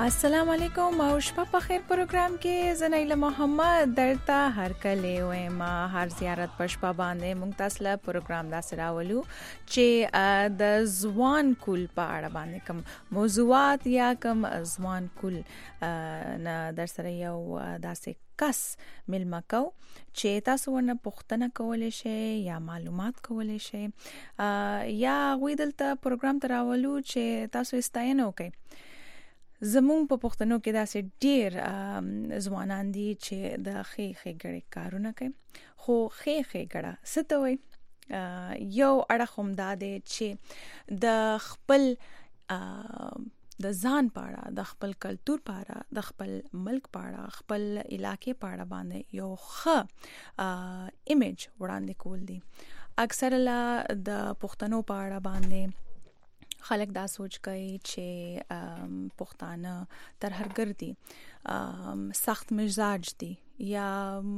السلام علیکم او شپه په خیر پروګرام کې زنیله محمد درته هر کله وایم هر زیارت په شپه باندې مونږ تاسو له پروګرام دا سراولو چې د ځوان کول په اړه باندې کوم موضوعات یا کوم ځوان کول نه در سره یو داسې کس ملما کو چې تاسو ورنه پوښتنه کولای شئ یا معلومات کولای شئ یا وې دلته پروګرام تراولو چې تاسو استاینه وکړئ. زمون په پښتنو کې داسې ډېر ځوانان دي چې د خې ګړې کارونه کوي خو خې ګړه ستوي یو اړه هم دا دی چې د خپل د ځان پاړه د خپل کلچر پاړه د خپل ملک پاړه خپل علاقې پاړه باندې یو ښه ایمیج وړاندې کول دي. اکثر لا د پښتنو پاړه باندې خلک دا سوچ کوي چې پښتانه ترهګر دي سخت مزاج دي یا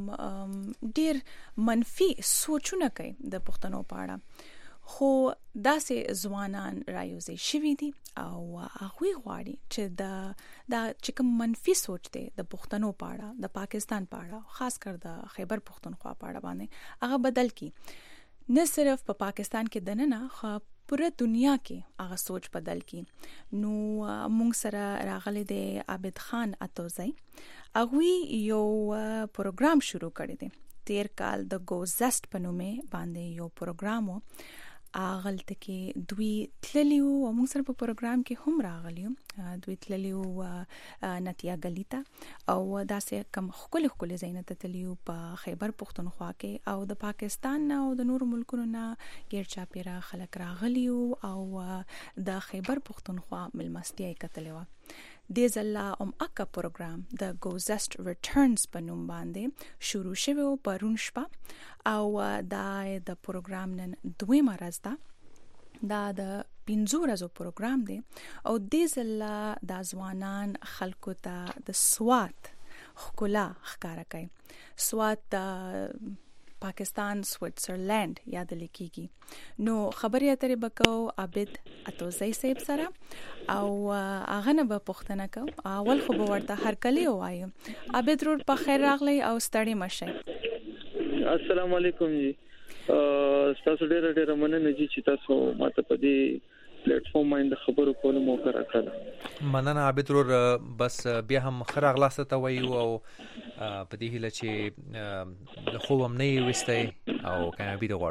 ډیر منفي سوچونه کوي د پښتنو په اړه خو داسې ځوانان رايوځي شوي دي او هغه غواړي چې دا چې کوم منفي سوچ دی د پښتنو په اړه د پاکستان په اړه خاص کر د خیبر پښتونخوا په اړه باندې هغه بدل کی نه صرف په پاکستان کې دننه خو پوره دنیا کې هغه سوچ بدل کی. نو مونږ سره راغلي د عابد خان اتوزی هغه یو پروګرام شروع کړی دی 13 کال د گوزست په نوم باندې یو پروګرام و اغلت کې دوی تللیو او موږ سره په پروګرام کې هم راغلیو دوی تللیو نتیا غلیتا او داسې کم خپل زینت تللیو په خیبر پښتونخوا کې او د پاکستان او د نور ملکونو نه غیر چاپیرا خلک راغلیو او د خیبر پښتونخوا ملمستیا کتلوا د زلا اکا پروګرام د گوزست ریټرنز په نوم باندې شروع شوی پرون شپه او د پروګرام نن دویمه ورځ ده دا د 15 ورځو پروګرام دی او د زلا د ځوانان خلکو ته د سوات خلا ښکارا کوي سوات د پاکستان سویټزرلند یاد لیکيږي نو خبري اترې بکاو عابد اتوزی صاحب سره او هغه نه به پښتنه کو اول خو به ورته هر کلی وایو عابد روډ په خیر راغلی او ستړي مشه. السلام علیکم جی تاسو ډېر مننه جی چې تاسو ماته په دې پلیټ فارم باندې خبرو کولو موقع راکړه. مننه عابد روډ بس بیا هم خراغ لاسته ته وایو او په دې هله چې د خوب هم نه وستای او کامیابی د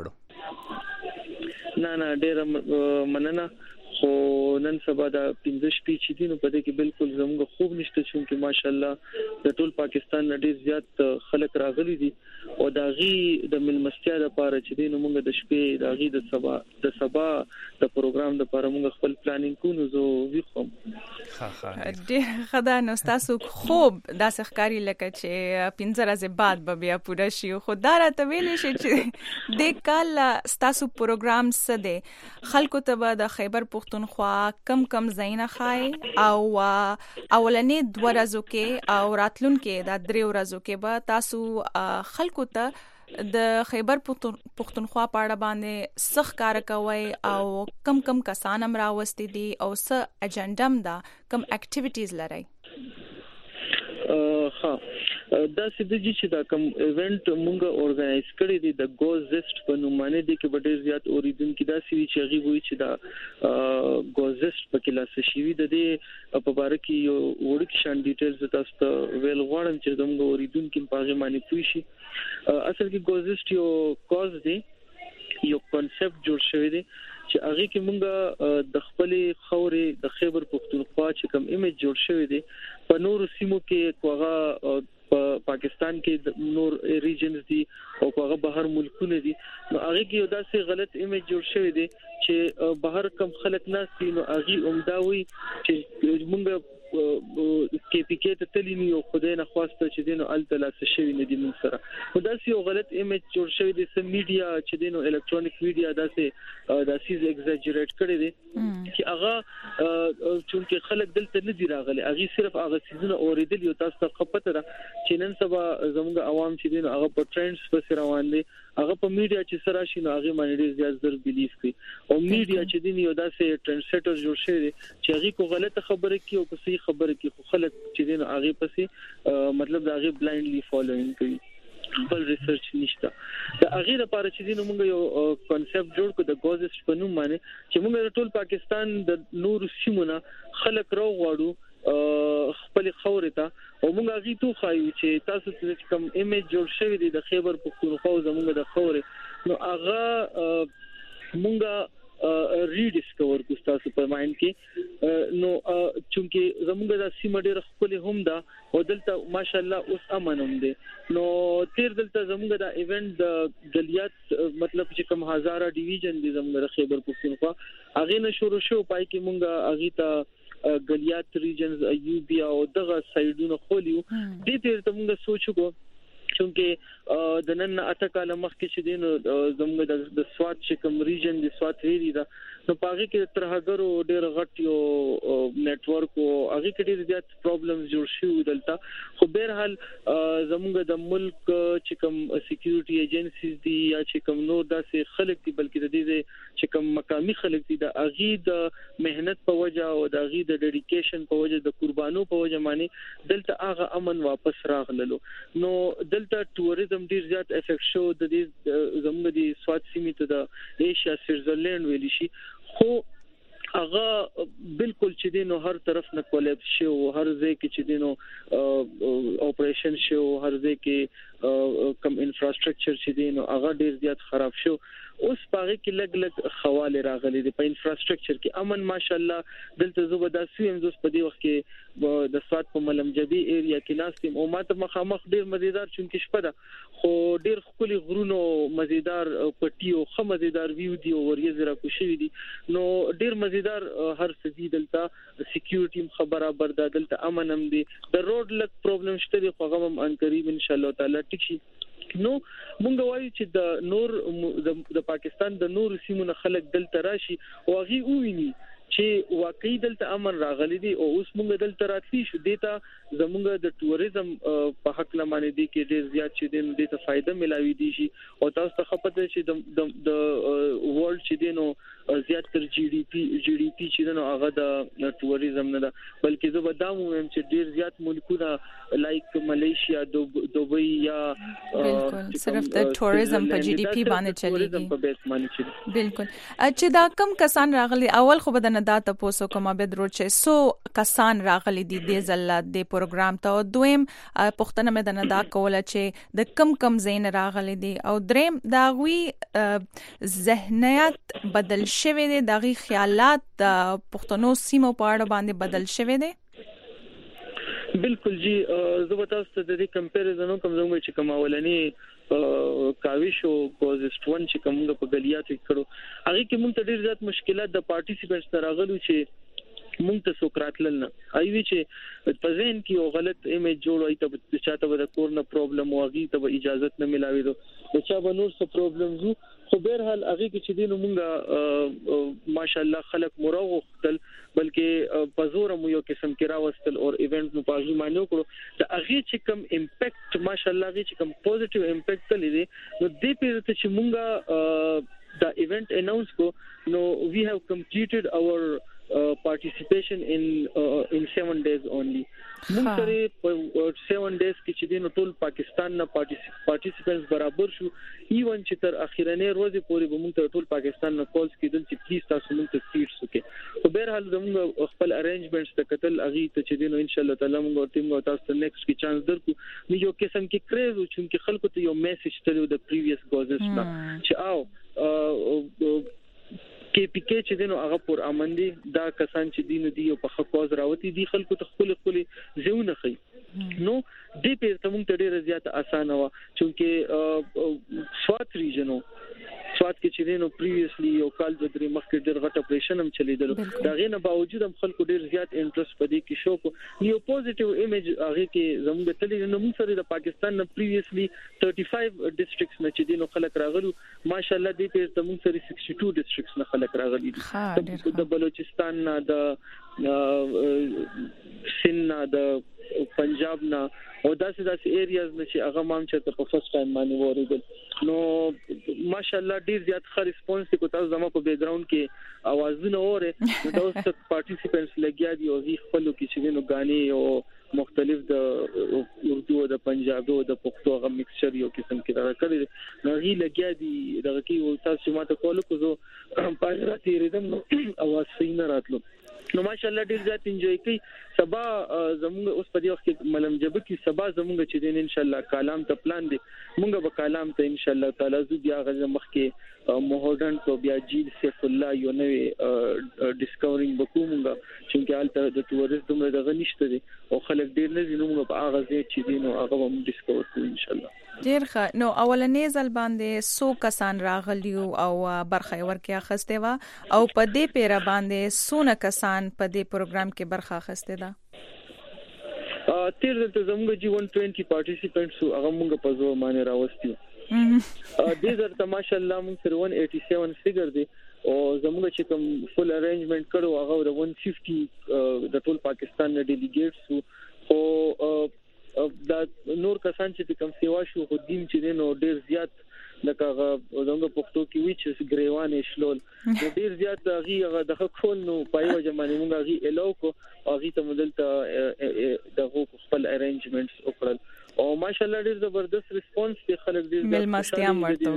غواړو. نه ډېر مننه خو نن سبا دا 15 شپې چې دي نو په دې کې بالکل زموږ خوب نشته چې ماشاءالله د ټول پاکستان ډېر زیات خلک راغلي دي او دا غي د ملمستیا لپاره چې دین موږ د شپې دا غي د سبا د پروګرام لپاره موږ خپل پلانینګ کوو زه ویخم ډېر خدا نو تاسو خوب دا ښکاری لکه چې 15 ورځې بعد به بیا پوره شي خو دا راته ویلې شي چې د کال تاسو پروګرام سده خلکو ته د خیبر پښتونخوا کم زینه خای او اولنې 2 ورځو کې او راتلون کې دا 3 ورځو کې به تاسو خلکو ته د خیبر پښتونخوا په اړه باندې سخ کار کوي او کم کسان هم راوستي دي او څه اجنډم دا کم اکټیویټیز لري. دا سیدجی چې دا کوم ایونت مونږه اورګنایز کړی دی د گوزست په نوم باندې د کې ډېر زیات اوریدونکو دا سوي چې غي وایي چې دا گوزست په کلاس شوی د دې په اړه کې یو وړکی شان ډیټیلز تاسو ته ویل غواړم چې زموږ اوریدونکو په هغه باندې پوي شي. اصل کې گوزست یو کاز دی یو کانسپټ جوړ شوی دی چې هغه کې مونږه د خپل خوري د خیبر پښتونخوا چې کوم ایمیج جوړ شوی دی په نورو سیمو کې کوغه په پاکستان کې نور ریجنز دي او هغه بهر ملکونه دي نو هغه کې یو داسې غلط ایمیج جوړ شوی دی چې بهر کم خلک ناس دي نو هغه عمداوي چې مونږ کې پی کې ته تللی نو خدای نه خواسته چې دینو التلا څه شوی نه دي موږ سره نو داسې یو غلط ایمیج جوړ شوی دی سم میډیا چې دینو الکترونیک میډیا داسې ایگزاجریټ کړی دی چې هغه چونکه خلک دلته نه دی راغلي هغه صرف هغه سيزونه اوریدل یو تاسو ته خپته ده چې چې نن سبا زموږ عوام چې دین هغه په ټرندز پسې روان دي هغه په میډیا چې سره شي نو هغه باندې ډیر زیات در بیلیف کوي او میډیا چې دین یو داسې ټرند سیټر جوړ شوی چې هغه کو غلطه خبره کوي او صحیح خبره کوي خو خلک چې دین هغه پسې مطلب دا هغه بلایندلی فالوینګ کوي بل ریسرچ نشته دا هغه لپاره چې دین موږ یو کانسپټ جوړ کړو د غوزست په نوم باندې چې موږ ټول پاکستان د نور سیمونه خلک راو غواړو خپل خورې ته او موږ هغه تو خایو چې تاسو چې کوم ایمیج جوړ شوی دی د خیبر پختونخوا زموږ د خورې نو هغه موږ ریډیسکور کو تاسو په مایند کې نو چونکه زموږ د سیمه ډېر خپل هم دا او دلته ماشاءالله اوس امن هم دي نو تیر دلته زموږ د ایونت د غلیات مطلب چې کوم هزاره ډیویژن دي زموږ د خیبر پختونخوا هغه نه شروع شو پای کې موږ هغه ته غلیات ریجنز ایوبی او دغه سایډونو خولیو دې تیر ته موږ سوچو کو چونکه د نن اته کال مخکې چې دین زموږ د سوات چې کوم ریجن دی سوات ویری دا نو پاګه کې ترهګرو ډېر غټ یو نتورک او هغه کې ډېر زیات پرابلمز جوړ شوي دلته خو بهر حال زموږ د ملک چې کوم سکیورټي ایجنسیز دي یا چې کوم نور داسې خلک دي بلکې د دې چې کوم مقامي خلک دي د اغي د مهنت په وجه او د اغي د ډیډیکیشن په وجه د قربانو په وجه باندې دلته هغه امن واپس راغللو نو دلته ټوریزم ډیر زیات افیکټ شو د دې زموږ د سوات سیمې ته د ایشیا سویټزرلند ویل شي خو هغه بالکل چې دینو هر طرف نه کولیپس شو هر ځای کې چې دینو اپریشن شو هر ځای کې کم انفراستراکچر چې دینو هغه ډیر زیات خراب شو اوس پاره کې لګ لګ خواله راغلي دي په انفراستراکچر کې امن ماشاءالله دلته زبرداستی هم زوس په دې وخت کې د سواد په ملمجبي ایریا کې ناستم او ماته مخامخ ډیر مزیدار چونکه شپه ده خو ډیر خولي غرونو مزیدار پټي او خه مزیدار ویو دي او وريزه را کوشي دي نو ډیر مزیدار هر څه دلته سکیورټي خبره بردا دلته امن هم دي د روډ لک پرابلم شته خو هغه هم ان قریب ان شاء الله تعالی ټیک شي نو مونږ وایو چې د نور د پاکستان د نور سیمونو خلک دلته راشي او هغه وویني چې واقعي دلته امن راغلي دي او اوس مونږ دلته راتلی شو دیتا زمونږ د ټوریزم په حق لمانه دي کې ډیر زیات چې دې ته فائدہ ملاوي دي شي او تاسو ته خپته چې د ورلد چې دینو زیات تر جی ډی پی چې دنو هغه د ټوریزم نه ده بلکې زه بدامو هم چې ډیر زیات ملکونه لایک ملیشیا دوبۍ یا بالکل صرف د ټوریزم په جی ډی پی باندې چلیږي بالکل چې دا کم کسان راغلي اول خو بدن دا تاسو کومه به درو چې سو کسان راغلي دي د زلات د پروګرام ته دویم پښتنه مې دنه دا کوله چې د کم زین راغلي دي او دریم دا وی ذهنیت بدل شوه دي دغه خیالات د پښتنو سیمو په اړه باندې بدل شوه دي بالکل جی زه تاسو ته د دې کمپیریزن کوم زموږ چې کوم اولنی کاویشو کوزست ون چې کومه په غلیات کړو هغه کې موږ ته ډیر زیات مشکلات د پارټیسیپینټس ترغلو چې مونږ ته سوکراتل نه ایوي چې په ذهن کې یو غلط ایمیج جوړوي ته چاته د کور نه پرابلم واغی ته اجازه نه ملاوي دو چا به نور څه پرابلم زو خو بهر حال هغه کې چې دینو مونږه ماشاءالله خلک مروغتل بلکې پزور مو یو قسم کې راوستل او ایونت نو پاجي مانو کړو د هغه چې کوم امپیکټ ماشاءالله هغه چې کوم پوزټیو امپیکټ تللی دی نو دې پیره ته چې مونږه دا ایونت اناونس کو نو وی هاف کمپلیټډ اور participation in 7 days only موږ سره په 7 days کې چې دینو ټول پاکستان نه پارټیسیپینټس برابر شو ایون چې تر اخیرنه ورځې پورې به موږ ټول پاکستان نه کولز کېدل چې پلیز تاسو موږ ته سیټس وکړي په بهر حال زموږ خپل ارینجمنټس ته قتل اغي ته چې دینو ان شاء الله تعالی موږ ټیم او تاسو ته نیکسټ کې چانس درکو نو یو قسم کې کریز و چې خلکو ته یو میسج تلو د پریویس گوزس نه چې او کې پی کې چې دینو هغه پر امندي دا کسان چې دینو دی په خپوز راوتی دي خلکو ته خپل ژوند خي نو دې په تمون ته ډیره زیاته اسانه و چې سوات ریجنو سوات کې چې دینو پریویسلی یو کال د درې مخکې ډېر غټ اپریشن هم چلیدل دا غینه باوجود هم خلکو ډېر زیات انټرست پدې کې شو کو یو پوزټیو ایمیج هغه کې زموږ تللی نو موږ سره د پاکستان نه پریویسلی 35 ډیسټریکټس نه چې دینو خلک راغلو ماشاءالله دې په موږ سره 62 ډیسټریکټس نه خلک راغلي دي د بلوچستان نه د سن د پنجاب نه او داسې ایریاز چې هغه مام چې په فرست ټایم باندې وریدل نو ماشاءالله ډیر زیات ښه ریسپانس کو تاسو زموږ په بیک گراوند کې اوازونه اوره نو تاسو پارټیسیپینټس لګیا دي او زی خپل کې چې نو غاني او مختلف د اردو او د پنجابي او د پښتو غو مکسچر یو قسم کې دا کړی نو هی لګیا دي دغه کې او تاسو ماته کول کو زه پاجراتي ریدم اواز صحیح نه راتلو نو ماشاءالله ډیر زیات انجوای کوي سبا زموږ اوس په دې وخت کې ملم جبه کې سبا زموږ چې دین ان شاء الله کلام ته پلان دي موږ به کلام ته ان شاء الله تعالی زو بیا غږ مخ کې موډرن تو بیا جیل سیف الله یو نوې ډیسکورینګ وکومږه چې حالت د ټوریست دومره دغه نشته دي او خلک ډیر نه زینو موږ په هغه ځای چې دین او هغه هم ډیسکور کوو ان شاء الله ډیر ښه نو اولنې ځل باندې 100 کسان راغلیو او برخه ورکې اخسته وا او په دې پیره باندې 100 کسان په دې پروګرام کې برخه اخسته ده تیر دلته زموږ جی 120 پارټیسیپینټس هغه موږ په زور باندې راوستي دې درته ماشاءالله موږ سره 187 فیګر دی او زموږ چې کوم فل ارینجمنٹ کړو هغه د 150 د ټول پاکستان نه ډیلیګیټس او دا نور کسان چې کوم سیوا شو خو دین چې نو ډیر زیات لکه زموږ پښتو کې وی چې ګریوان شلول ډیر زیات هغه د خپل نو پایو جمعنی موږ هغه الو کو هغه ته مدلته دغه خپل ارینجمنټس وکړل او ماشاءالله ډیر زبردست ریسپانس دی خلک ډیر ملمستیا ورته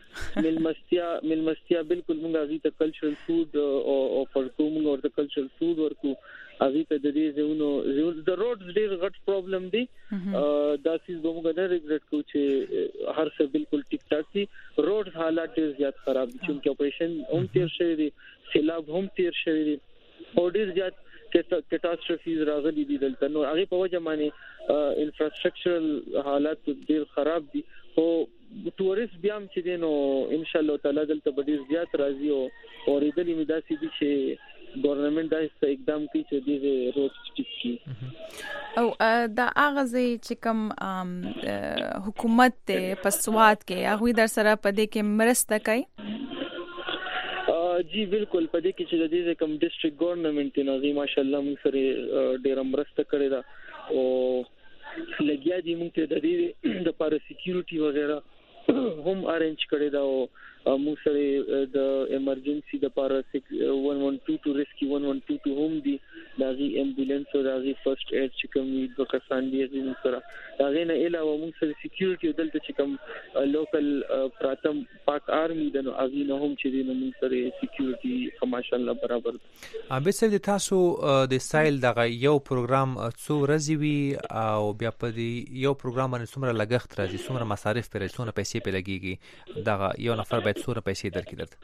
ملمستیا بالکل موږ هغه ته کلچرل فود او فرقو موږ ورته کلچرل فود ورکو هغه ته د دې زونو د روډز ډیر غټ پرابلم دی دا چیز به موږ نه ریګریټ کوو چې هر څه بالکل ټیک ټاک دي روډز حالات ډیر زیات خراب دي چې اپریشن هم تیر شوی دي سیلاب هم تیر شوی دي او ډیر زیات کټاستروفیز راغلي دي دلته نو هغه په وجه باندې انفراستراکچرل حالات ډیر خراب دي او ټوریست بیا هم چې دینو ان شاء الله تعالی دلته ډیر زیات راځي او اوریدلې مې داسې دي چې ګورنمنت دا اقدام کوي چې دې روډ ټیک کړي او دا اغازي چې کوم حکومت ته پسواد کې هغه در سره پدې کې مرسته کوي جی بالکل پدې کې چې د دې کوم ډیسټریکټ ګورنمنت نه غي ماشاءالله موږ سره ډېر مرسته کړې ده او لګیا دي موږ ته د دې د لپاره سکیورټي وغیرہ هم ارینج کړی دا او موږ سره د ایمرجنسي د لپاره 112 ټو ریسکیو 112 هم دي داغي امبولانس او داغي فرست ایډ چې کوم د کسان دي موږ سره داغه نه علاوه موږ سره سکیورټي دلته چې کوم لوکل پراتم پاک آرمي د نو اغي نه هم چې د موږ سره سکیورټي ماشاءالله برابر به سر د تاسو د سایل دغه یو پروګرام څو ورځې وی او بیا په یو پروګرام باندې څومره لګښت راځي څومره مصارف پرې څومره پیسې په لګيږي دغه یو نفر باید څومره پیسې درکړي درته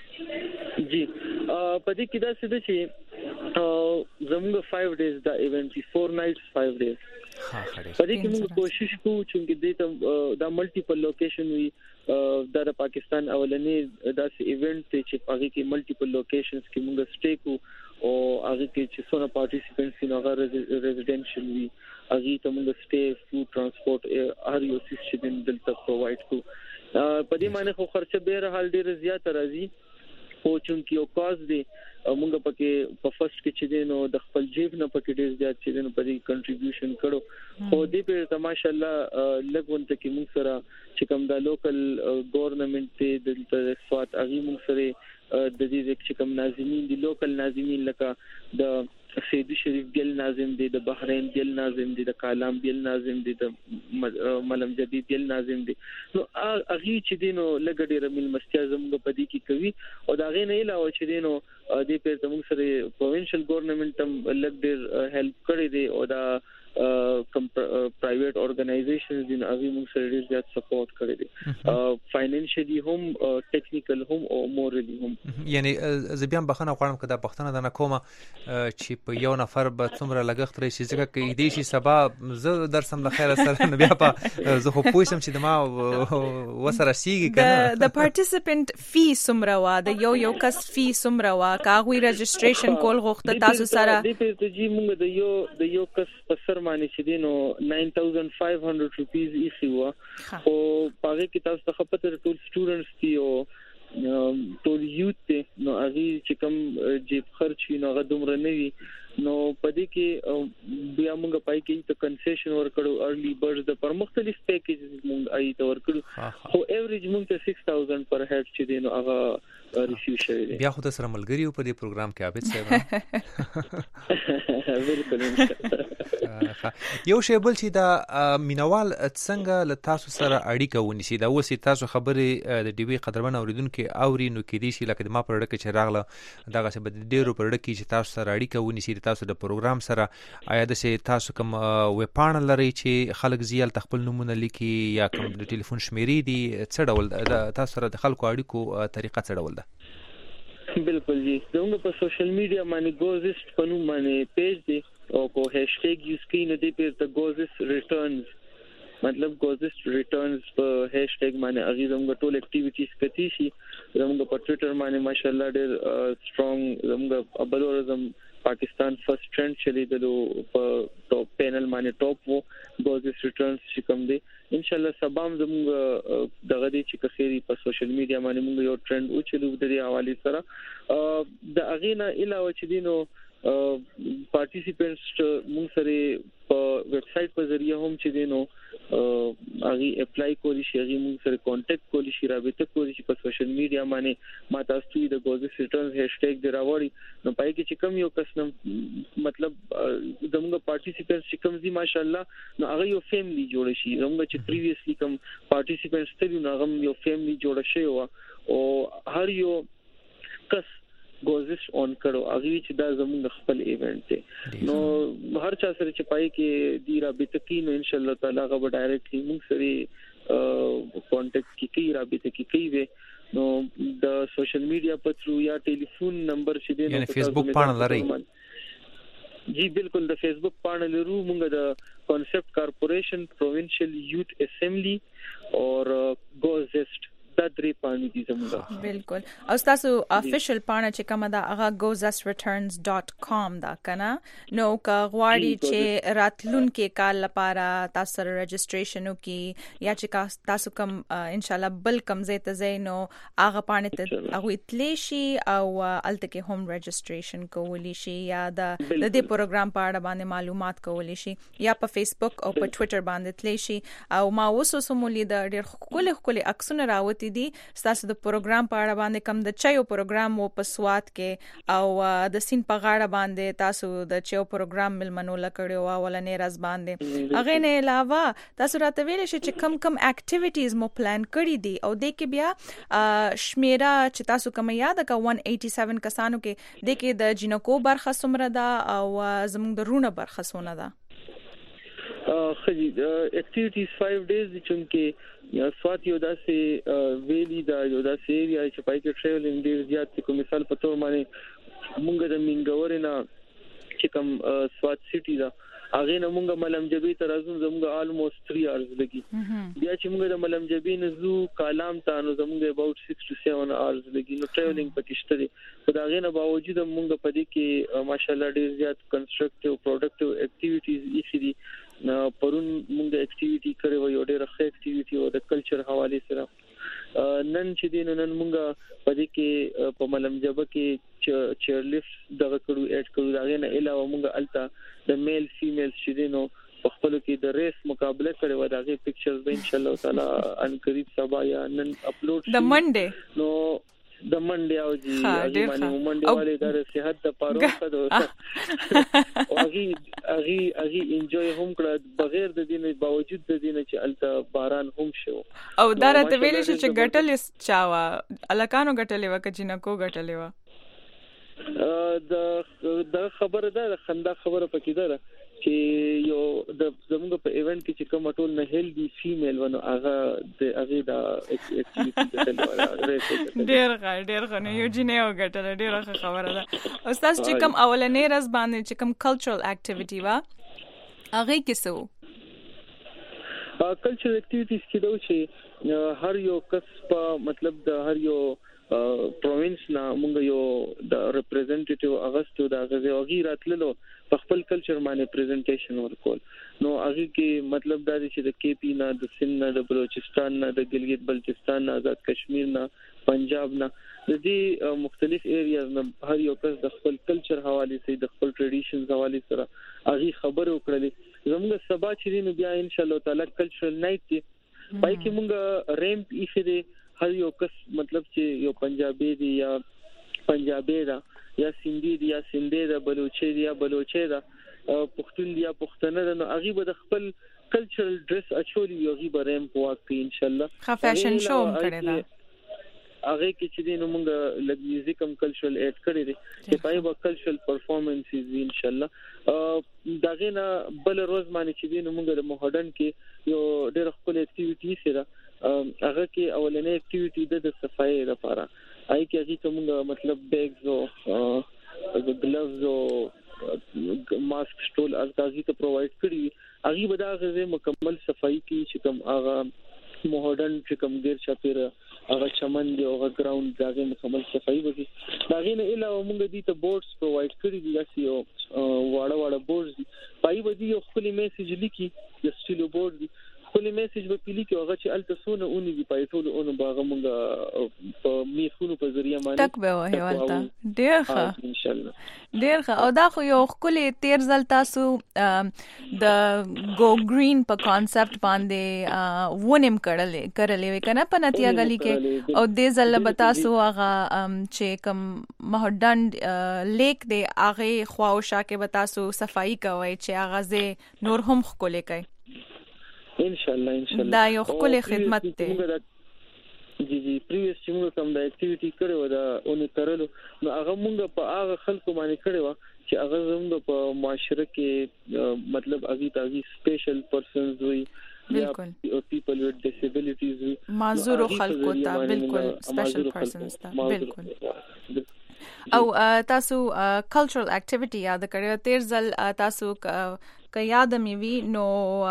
جی په دې کې دا څه دي چې زموږ 5 days دا ایونت 4 nights 5 days په دې کې موږ کوشش کوو چې دا ملټیپل لوکیشن وي دا د پاکستان اولنې داسې ایونت چې هغه کې ملټیپل لوکیشنز کې موږ سټے کوو او هغه کې چې څونه پارټیسیپینټس نو هغه ریزیډنشل وي هغه ته موږ سټے فود ترانسپورت هر یو څه چې دلته پرووایډ کوو په دې معنی خو خرچه به هر حال ډیر زیات راځي او چې یو کاز دی موږ پکې په فرست کې چې دینو د خپل جیب نه پکې ډیر زیات چې دینو په دې کنټریبیوشن کړو خو دې په ماشاءالله لګون ته کې موږ سره چې کوم د لوکل ګورنمنت ته د سوات اغي موږ سره د دې چې کوم ناظمین دي لوکل ناظمین لکه د سیدی شریف ګل ناظم دي د بحرین ګل ناظم دي د کالام ګل ناظم دي د ملم جدید ګل ناظم دي نو اغي چې دینو لګډې رمل مستیا زموږ په دې کې کوي او دا غي نه علاوه چې دینو دې په زموږ سره پروینشل ګورنمنت هم لګډې هیلپ کړې دي او دا پرایویټ اورګنایزیشنز دین اغي موږ سره ډیر زیات سپورټ کړی دي فاینانشلی هم ټیکنیکل هم او مورلی هم یعنی زبیان بخنه غواړم کدا پښتنه د نکومه چې په یو نفر به څومره لګښت راشي ځکه کې دې شي سبا زه درسم د خیر سره بیا په زه خو پوښتم چې د ما وسره سیږي کنه د پارټیسیپینټ فی څومره وا د یو کس فی څومره وا کاغوی رجسټریشن کول غوښته تاسو سره دې په جی موږ د یو کس په سر باندې چې دینو 9500 روپیز ایسی وا او پاره کې تاسو ته خپل ټول سټوډنټس دي او ټول یوت نو هغه چې کوم جیب خرچ نو هغه دومره نه وي نو پدې کې بیا موږ پای کې ته کنسیشن ورکړو ارلی برډز د پر مختلف پیکیجز موږ آی ته ورکړو خو ایوریج موږ ته 6000 پر هډ چې دی نو هغه ریسیو شوی دی. بیا خو تاسو سره ملګری په دې پروګرام کې عابد صاحب بالکل یو شی بل چې دا مینوال څنګه له تاسو سره اړیکه ونیسي دا اوس تاسو خبرې د ډیوی قدرمن اوریدونکو اوري نو کې دي چې لکه ما پر اړه کې راغله دغه څه بد ډیرو پر اړه کې چې تاسو سره اړیکه ونیسي تاسو د پروګرام سره آیا د سه تاسو کوم ویب پاڼه لري چې خلک زیال خپل نمونه لیکي یا کوم د ټلیفون شمیرې دي څه ډول تاسو سره د خلکو اړیکو طریقه څه ډول ده؟ بالکل جی زموږ په سوشل میډیا باندې گوزست په نوم باندې پیج دی او کو هاشټیګ یوز کین دی په د گوزست ریټرنز مطلب گوزست ریټرنز په هاشټیګ باندې اغه زموږ ټول اکټیویټیز کتی شي زموږ په ټوئیټر باندې ماشاءالله ډېر سترونګ زموږ ابلورزم پاکستان فرست ټرند چلی دلو په ټاپ پینل باندې ټاپ وو گوزست ریټرنز چې کوم دی ان شاء الله سبام زموږ دغه دي چې کخيري په سوشل میډیا باندې موږ یو ټرند او چلو د دې حواله سره د اغینا علاوه چې دینو پارټیسیپینټس موږ سره په ویب سټ په ذریعہ هم چې دینو اغي اپلای کولی شي اغي موږ سره کانټیکټ کولی شي رابطه کولی شي په سوشل میډیا باندې ما تاسو د گوزست ریټرنز هاشټیګ دی راوړی نو پای کې چې کوم یو کس مطلب زموږ پارټیسیپینټس چې کوم دي ماشاءالله نو هغه یو فیملی جوړ شي زموږ چې پریویسلی کوم پارټیسیپینټس ته نو هغه یو فیملی جوړ شي او هر یو کس گوزست اون کړو هغه چې دا زموږ خپل ایونت دی نو هر چا سره چې پای کې دی رابطه کینو ان شاء الله تعالی هغه ډایرکټلی موږ سره کانټیکټ کی رابطه کی وي نو د سوشل میډیا په تھرو یا ټلیفون نمبر چې دی یعنی فیسبوک پاڼه لري جی بالکل د فیسبوک پاڼه لرو موږ د کانسپټ کارپوریشن پروینشل یوت اسمبلی اور گوزست دا درې پاڼې دي زموږ بالکل او تاسو افیشل پاڼه چې کومه دا هغه gozestreturns.com دا کنه نو کا غواړي چې راتلونکي کال لپاره تاسو سره رجسټریشن وکي یا چې تاسو کوم ان شاء الله بل کم زه ته زینو هغه پاڼه ته هغه اتلی شي او الته کې هوم رجسټریشن کولی شي یا د دې پروګرام په اړه باندې معلومات کولی شي یا په فیسبوک او په ټوئیټر باندې تلی شي او ما وسوسه مولې د ډېر خولي عکسونه راوتی دي تاسو د پروګرام په اړه باندې کوم د چایو پروګرام او په سواد کې او د سین په غاړه باندې تاسو د چایو پروګرام ملمنو لکړیو اولنې راز باندې هغه نه علاوه تاسو راته ویل شي چې کم اکټیویټیز مو پلان کړی دي او د کې بیا شمیره چې تاسو کوم یاد کا 187 کسانو کې د کې د جنکو برخه سمره ده او زموږ د رونه برخه سونه ده خجی اکټیویټیز 5 ډیز چې یا سوات یو داسې ویلی دا یو داسې ایریا چې پای کې ټریولینګ ډیر زیات کوم مثال په تور باندې مونږ د منګور نه چې کوم سوات سټی دا هغه نه مونږ ملم جبی ته راځو زموږ almost 3 hours لګي بیا چې مونږ د ملم جبی نه زو کالام ته نو زموږ about 6 to 7 hours لګي نو ټریولینګ پکې شته دي خو دا غي نه باوجود مونږ په دې کې ماشاءالله ډیر زیات کنستراکټیو پروډکټیو اکټیویټیز ایسي دي پرون موږ د اکټیویټي کړو یو ډېر ښه اکټیویټي او د کلچر حواله سره نن چې دین نن موږ په دې کې په ملم جبه کې چیر لیفټ دغه کړو اډ کړو دا نه علاوه موږ الته د میل فیمیل چې دینو په خپل کې د ریس مقابله کړو دا غي پکچرز به ان شاء الله تعالی ان قریب سبا یا نن اپلوډ د منډه نو د منډه او جی باندې منډه والے د صحت د پاره خدای او اغي انجوي هم کړ بغیر د دین باوجود د دین چې الته باران هم شو او دا راته ویل شي چې ګټل چاوا الکانو ګټلې وکه چې نکو ګټلې و د خبره ده خندا خبره پکې ده چې یو د زموږ په ایونت کې چې کوم ټول نه هیلدي فیمیل ونه هغه د هغه د اکټیویټي ډېر غنه یو جنې او ګټل ډېر خبره ده او تاسو چې کوم اولنې راز باندې چې کوم کلچرل اکټیویټي وا هغه کې څه کلچرل اکټیویټیز کې دا چې هر یو کس په مطلب د هر یو پروینس نا موږ یو د ریپرزینټیټیو اغستو د غزوغي راتللو په خپل کلچر باندې پریزنټیشن ورکول نو هغه کې مطلب دا دی چې د کې پی نه د سند نه د بلوچستان نه د ګلګت بلتستان نه آزاد کشمیر نه پنجاب نه د دې مختلف ایریاز نه هر یو کس د خپل کلچر حواله سره د خپل ټریډیشنز حواله سره هغه خبرو کړلې زموږ سبا چې نو بیا ان شاء الله تعالی کلچرل نایټ دی پای کې موږ ریمپ ایخره هر یو کس مطلب چې یو پنجابي دی یا پنجابي دا یا سندي دی یا سندي دا بلوچي دی یا بلوچي دا پښتون دی یا پښتنه دا نو هغه به خپل کلچرل ډریس اچولي یو غي بریم پواکي ان شاء الله خا فیشن شو کړی دا هغه کې چې دینو موږ لګ میوزیک هم کلچرل اډ کړی دی چې پای به کلچرل پرفارمنسز ان شاء الله داغه نه بل روز باندې چې دینو موږ د موډرن کې یو ډېر خپل اکټیویټی سره هغه کې اولنې اکټیویټی د صفای لپاره آی کې هغه کومه مطلب بیگز او ګلوز او ماسک ټول ازګازي ته پرووايډ کړی هغه به دا غزه مکمل صفای کې چې کوم هغه موډرن چې کوم ډیر چاپیر هغه چمن دی او هغه ګراوند داغه مکمل صفای وږي داغه نه علاوه موږ دي ته بورډز پرووايډ کړی دي چې یو واړه بورډز پای ودی یو خپل میسج لیکي د سټیلو بورډ دی خپل میسج به پیلي کې هغه چې التسونه اونې دی پای ټول اون باغه موږ په میخونو په ذریعہ باندې تک به وای ولته ډیر ښه ان شاء الله ډیر ښه او دا خو یو خپل تیر ځل تاسو د گو گرین په کانسپټ باندې ونیم کړلې وکنه په نتیجه غلي کې او دې ځل به تاسو هغه چې کوم مهډن لیک دی هغه خواوشا کې به تاسو صفائی کوي چې هغه زه نور هم خولې کوي ان شاء الله دا یو خپل خدمت دی جی پریویس چې موږ کوم د اکټیویټی کړو دا اونې کړلو نو هغه موږ په هغه خلکو باندې کړو چې هغه زموږ په معاشره کې مطلب اغي تاغي سپیشل پرسنز وي بالکل پیپل وذ ډیسیبিলিټیز وي معذور خلکو ته بالکل سپیشل پرسنز ته بالکل او تاسو کلچرل اکټیویټي یاد کړئ تیر ځل تاسو که یاد مې وي نو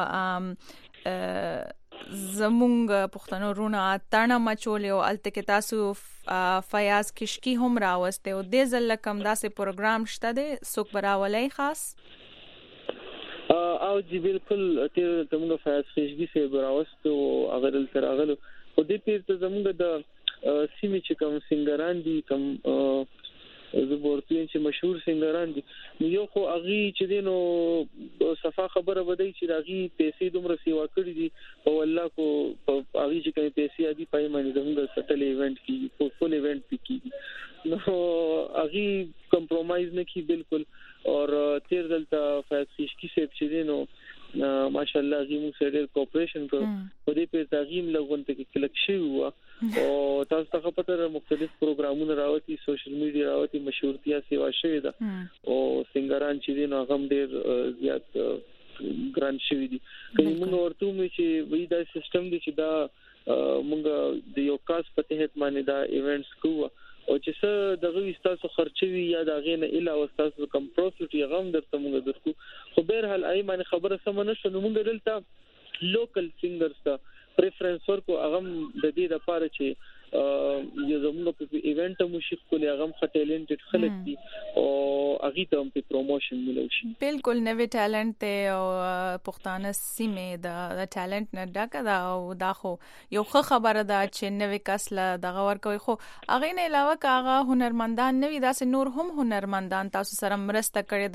زمونږ پښتنو رونه تانا مچولې او الته کې تاسو فیاض کشکی هم راوسته او د ځل کم داسې پروګرام شته د سوک براولای خاص او جی بالکل ته زمونږ فیاض کشکی سه براوسته او هغه دل تر هغه او د پیر ته زمونږ د سیمې چې کوم سنگران دي کوم زبورتین چې مشهور سنگران دي یو خو اغي چې دینو صفه خبره ودی چې اغي پیسې دومره سیوا کړی دي او الله کو اغي چې کوي پیسې ادي پای باندې زموږ سټل ایونت کی فول ایونت کی نو اغي کمپرومایز نه کی بالکل اور تیر دلته فیصل کی سیب چې دینو ماشاءالله زموږ سره ډېر کوپریشن کوي په دې په تعظیم لغونته کې کلک شي هوا او تاسو ته پته مختلف پروګرامونه راوتی سوشل میډیا راوتی مشهورتیا سیوا شوی ده او سنگران چې دین هغه ډېر زیات ګران شوی دي کله موږ ورته مې چې وې دا سیستم دي چې دا موږ د یو کاس په تحت باندې دا ایونټس کوو او چې څه دغه تاسو خرچوي یا دغه نه اله تاسو کم پروفیټ یې غم درته موږ درکو خو بهر حال آی باندې خبره سم نه شنو موږ دلته لوکل سنگرز ته پریفرنس ورکو هغه د دې لپاره چې یو زموږ په ایونت مو شي کولای هغه ټیلنټډ خلک دي او هغه ته په پروموشن ملوي بالکل نوې ټیلنټ ته او پښتانه سیمه د ټیلنټ نه ډکه دا او دا خو یو ښه خبره ده چې نوې کسله دغه ورکوي خو هغه نه علاوه کاغه هنرمندان نوې داسې نور هم هنرمندان تاسو سره مرسته کړې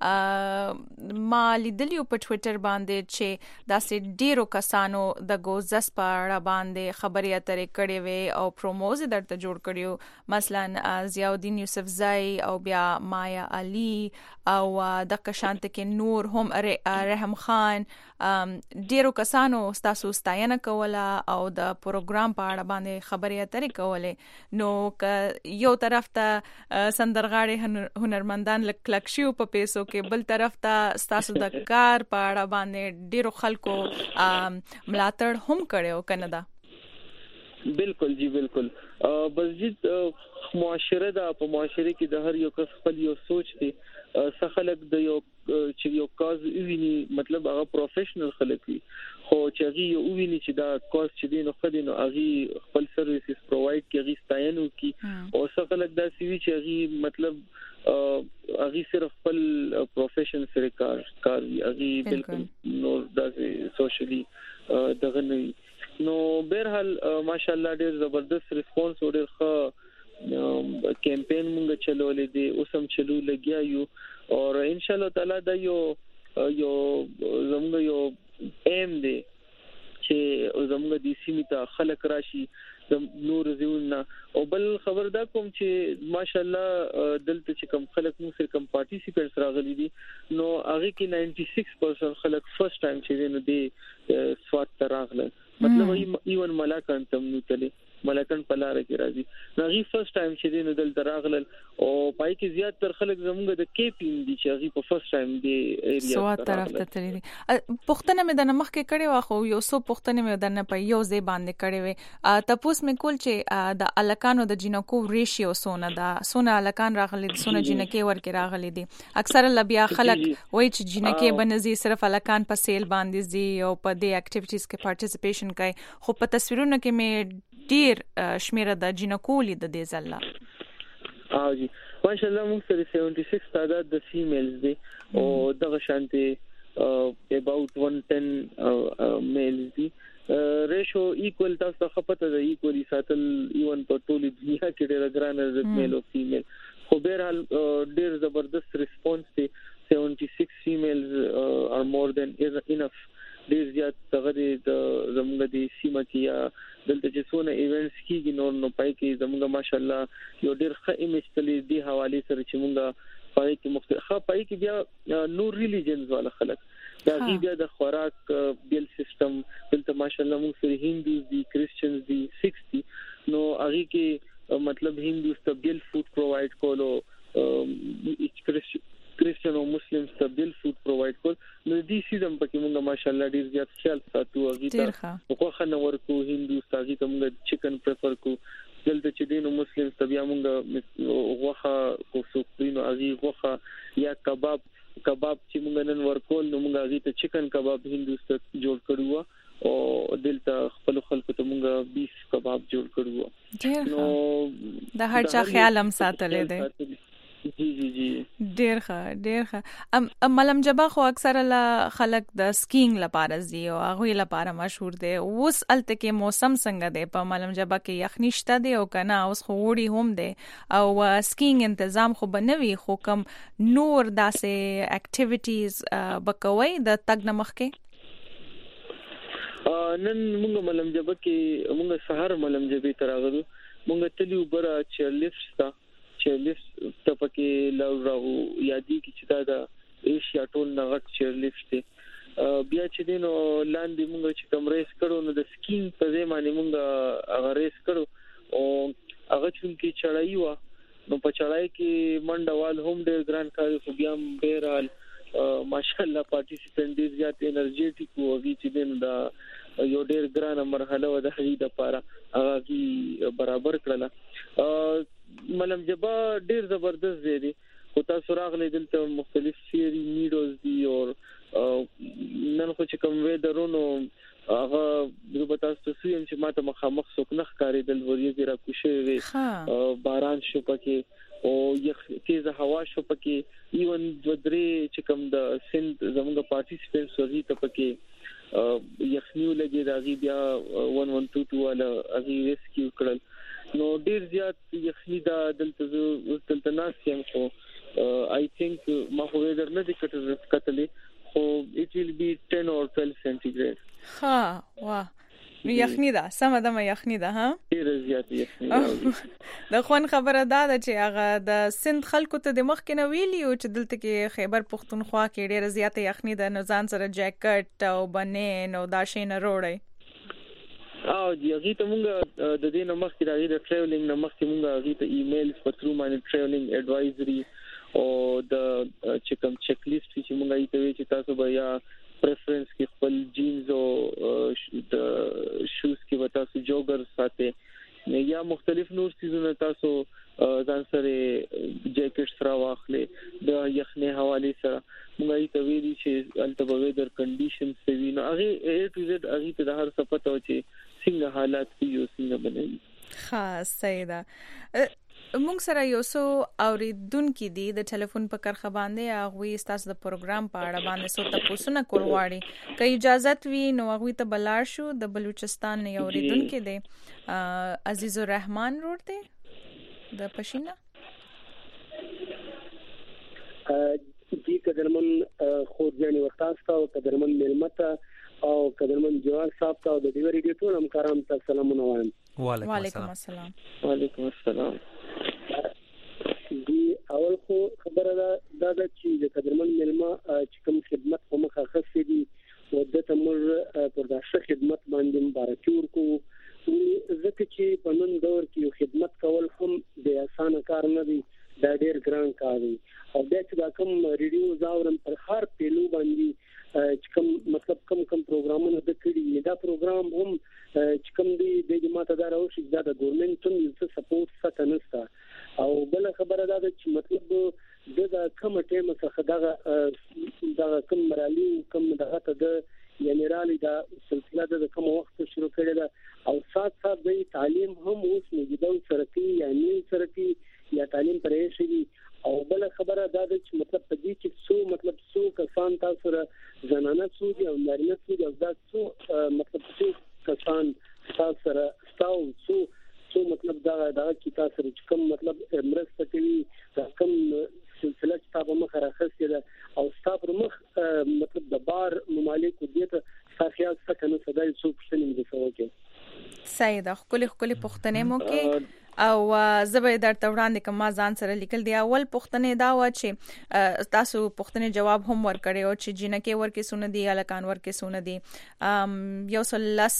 ده ما لیدلیو په ټوئیټر باندې چې داسې ډیرو کسانو د ګوزس په اړه باندې خبرې اترې کړې وي او پروموز درته جوړ کړیو مثلا ضیاءالدین یوسفزئی او بیا مایا علي او د قشانت کې نور هم رحم خان ډیرو کسانو تاسو ستاینه کوله او د پروګرام په اړه باندې خبرې اترې کولې نو یو طرف ته سندرغاړي هنرمندان لک شیو په پیسو کې بل طرف ته تاسو د کار په اړه باندې ډیرو خلکو ملاتړ هم کړو کنه دا بالکل جی بالکل بس جی معاشره دا په معاشره کې د هر یو کس خپل یو سوچ دی څه خلک د یو چې یو کاز ویني مطلب هغه پروفیشنل خلک وي خو چې هغه یو ویني چې دا کوست چې دین خو دین هغه خپل سرویسز پرووایډ کوي ستاینو کی او څه خلک دا سوي چې هغه مطلب هغه صرف خپل پروفیشن سره کار هغه بالکل نو دا سوشلی دغه نه نو بهرحال ماشاءالله ډېر زبردست ریسپانس او ډېر ښه کیمپین موږ چلولې دي اوس هم چلو لګیا یو او ان شاء الله تعالی دا یو زموږ یو ایم دی چې زموږ د سیمې ته خلک راشي د نور زیونه او بل خبردار کوم چې ماشاءالله دلته چې کم خلک مو سره کم پارټیسیپینټس راغلي دي نو هغه کې 96% خلک فرست ټایم چې نو دي سواد تراغله مطلب ایون ملاکان تم نو تللی ملکن پلاره کې راځي نغي فرست ټایم چې دین دل دراغلل او پای کې زیات تر خلک زموږ د کیپین دي چې هغه په فرست ټایم دی ایریا سواد طرف ته تللی دي پښتنه مې د نمخ کې کړي واخو یو څو پښتنه مې د نه په یو ځای باندې کړي وي تپوس مې کول چې د الکانو د جنکو ریشیو سونه الکان راغلي سونه جنکې ورکې راغلي دي اکثر لبیا خلک وای چې جنکې بنزي صرف الکان په سیل باندې زی او په دې اکټیویټیز کې پارټیسیپیشن کوي خو په تصویرونو کې مې ډیر شمیره د جنکولي د دې ځله جی ماشاءالله موږ سره 76 تعداد د فیمیلز دي او دغه شانتي about 110 میلز دي ریشو ایکوال تاسو خپته د ایکوالي ساتل ایون په ټولي دنیا کې ډیر ګرانه د میل او فیمیل خو بهرحال ډیر زبردست ریسپانس دي 76 females are more than enough ډیر زیات دغه د زموږ د سیمه کې یا دلته چې څونه ایونټس کیږي نو پای کې زموږ ماشاءالله یو ډیر ښه ایمیج تللی دی حواله سره چې موږ پای کې مختلف پای کې بیا نور ریلیجنز والا خلک دا بیا د خوراک بیل سیستم دلته ماشاءالله موږ سره هندوز دي کریسچنز دي سکس دي نو هغه کې مطلب هندوز ته بیل فود پرووایډ کولو کریسچن او مسلمانز ته بیل فود پرووایډ کول نو دې سیستم پکې موږ ماشاءالله ډیر زیات خیال ساتو هغه ته خو خنه ورکو هندوز ته هغه موږ چکن پریفر کو دلته چې دین او مسلمانز ته بیا موږ غوخه کو سوپرینو هغه غوخه یا کباب چې موږ نن ورکول نو موږ هغه ته چکن کباب هندوز ته جوړ کړو او دلته خپل خلکو ته موږ بیف کباب جوړ کړو نو د هر چا خیال هم ساتلې ده جی ډیر ښه ملم جبا خو اکثر خلک د سکینګ لپاره زی او هغه لپاره مشهور دي اوس الته کې موسم څنګه دی په ملم جبا کې یخني شته دی او کنه اوس خو وړي هم دی او سکینګ تنظیم خو بنوي خو کم نور داسې اکټیویټیز بکوي د تګ نمخ کې نن موږ ملم جبا کې موږ سحر ملم جبې تراغلو موږ تلیو برا چیرلیفټ چیرلیفټ ته پکې لاو یادی کی چې دا د ایشیا ټول نغټ چیرلیفټ دی بیا چې دینو لاندې موږ چې کوم ریس کړو نو د سکینګ په ځای باندې موږ هغه ریس کړو او هغه چې چړای و نو په چړای کې منډوال هم ډېر ګران کار خو بیا هم بهرحال ماشاءالله پارټیسیپینټ ډېر زیات انرژیټیک وو چې دین دا یو ډېر ګرانه مرحله و د هغې لپاره هغه برابر کړله ملم جبا ډیر زبردست دی خو تاسو راغلي دلته مختلف سیری نیډوز دي او نن خو چې کوم ویدرونو هغه د تاسو سویم چې ماته مخامخ څوک نه ښکاری دل ورې را کوشي باران شو پکې او یخ تیز هوا شو پکې ایون درې چې کوم د سند زموږ پارټیسیپینټس ورې ته پکې یخنیو لګي راغي بیا 1122 والا هغه ریسکیو کړل نو ډیر زیات یخنی دا دلته ناسیم خو I think ما خو ویدر نه دي کتلې خو it will be 10 or 12 centigrade واه یخنی دا سم د یخنی دا ها ډیر زیات یخنی د خون خبره دا چې هغه د سند خلکو ته د مخ کې نو ویلی او چې دلته کې خیبر پختونخوا کې ډیر زیات یخنی د نزان سره جاکټ او بنین او دا شی نه روړی دی هغه ته موږ د دې نمخ کې راځي د ټریولینګ نمخ کې موږ هغه ته ایمیلز په تھرو باندې ټریولینګ ایڈوایزري او د چیک لیست چې موږ یې ته وی چې تاسو به یا پریفرنس کې خپل جینز او د شوز کې وتا سو جوګر ساتي یا مختلف نور سيزونه تاسو ځان سره جیکټ سره واخلې د یخنۍ حواله سره موږ یې ته ویلي چې البته ویدر کنډیشنز ته وینو هغه A to Z زد اغي ته د هر څه پته و چې څنګه حالات یو څنګه بنوي. خاص سیدا مونږ سره یو څو اوریدونکو دي د ټلیفون په کرخه باندې هغه ستاسو د پروګرام په اړه باندې څه تاسو نه کول غواړي که اجازه وي نو هغه ته بلار شو د بلوچستان نه اوریدونکو دي عزیز الرحمن روډ دی د پښینا جی قدرمن خورجانی وختاستا او قدرمن ملمتا او قدرمن جوار صاحب ته د ډیو ریډیو ټول همکارانو ته سلامونه وایم. وعلیکم السلام. وعلیکم السلام. دی اول خو خبره دا چې د قدرمن ملما چې کوم خدمت په مخه خسته دي او د تمر پر داسه خدمت باندې مبارکي ورکو ځکه چې په نن دور کې یو خدمت کول هم د اسانه کار نه دی دا ډېر ګران کار دی او دا چې دا کوم ریډیو زاورم پر هر پیلو باندې چې کوم مطلب کوم پروګرامونه د کړي دا پروګرام هم چې کوم دی د جماعت اداره او چې دا د ګورنمنت هم څه سپورټ څه نشته او بل خبره دا چې مطلب د کوم ټیم څخه دا کوم مرالي کوم دغه ته د یعنی رالي دا سلسله د کوم وخت شروع کړي دا او سات د تعلیم هم اوس موجوده سرکی یعنی سرکی یا تعلیم پرې شي او بل خبره دا چې مطلب په دې کې څو کسان تاسو سره زنانه څو دي او نارینه څو دي او دا څو مطلب څو کسان تاسو سره څو مطلب دا چې تاسو سره کوم مطلب مرسته کوي دا کوم سلسله چې تاسو مخ راخسته ده او تاسو مخ مطلب د بار ممالک دې ته ساخیات څخه صداي څو پښتنې د سوکه سید خپل پښتنې مو کې او زبې درته وړاندې کوم ځان سره لیکل دی اول پښتنې دا و چې تاسو پښتنې جواب هم ورکړی او چې جنکه ورکه سونه دی الکان ورکه سونه دی یو سلس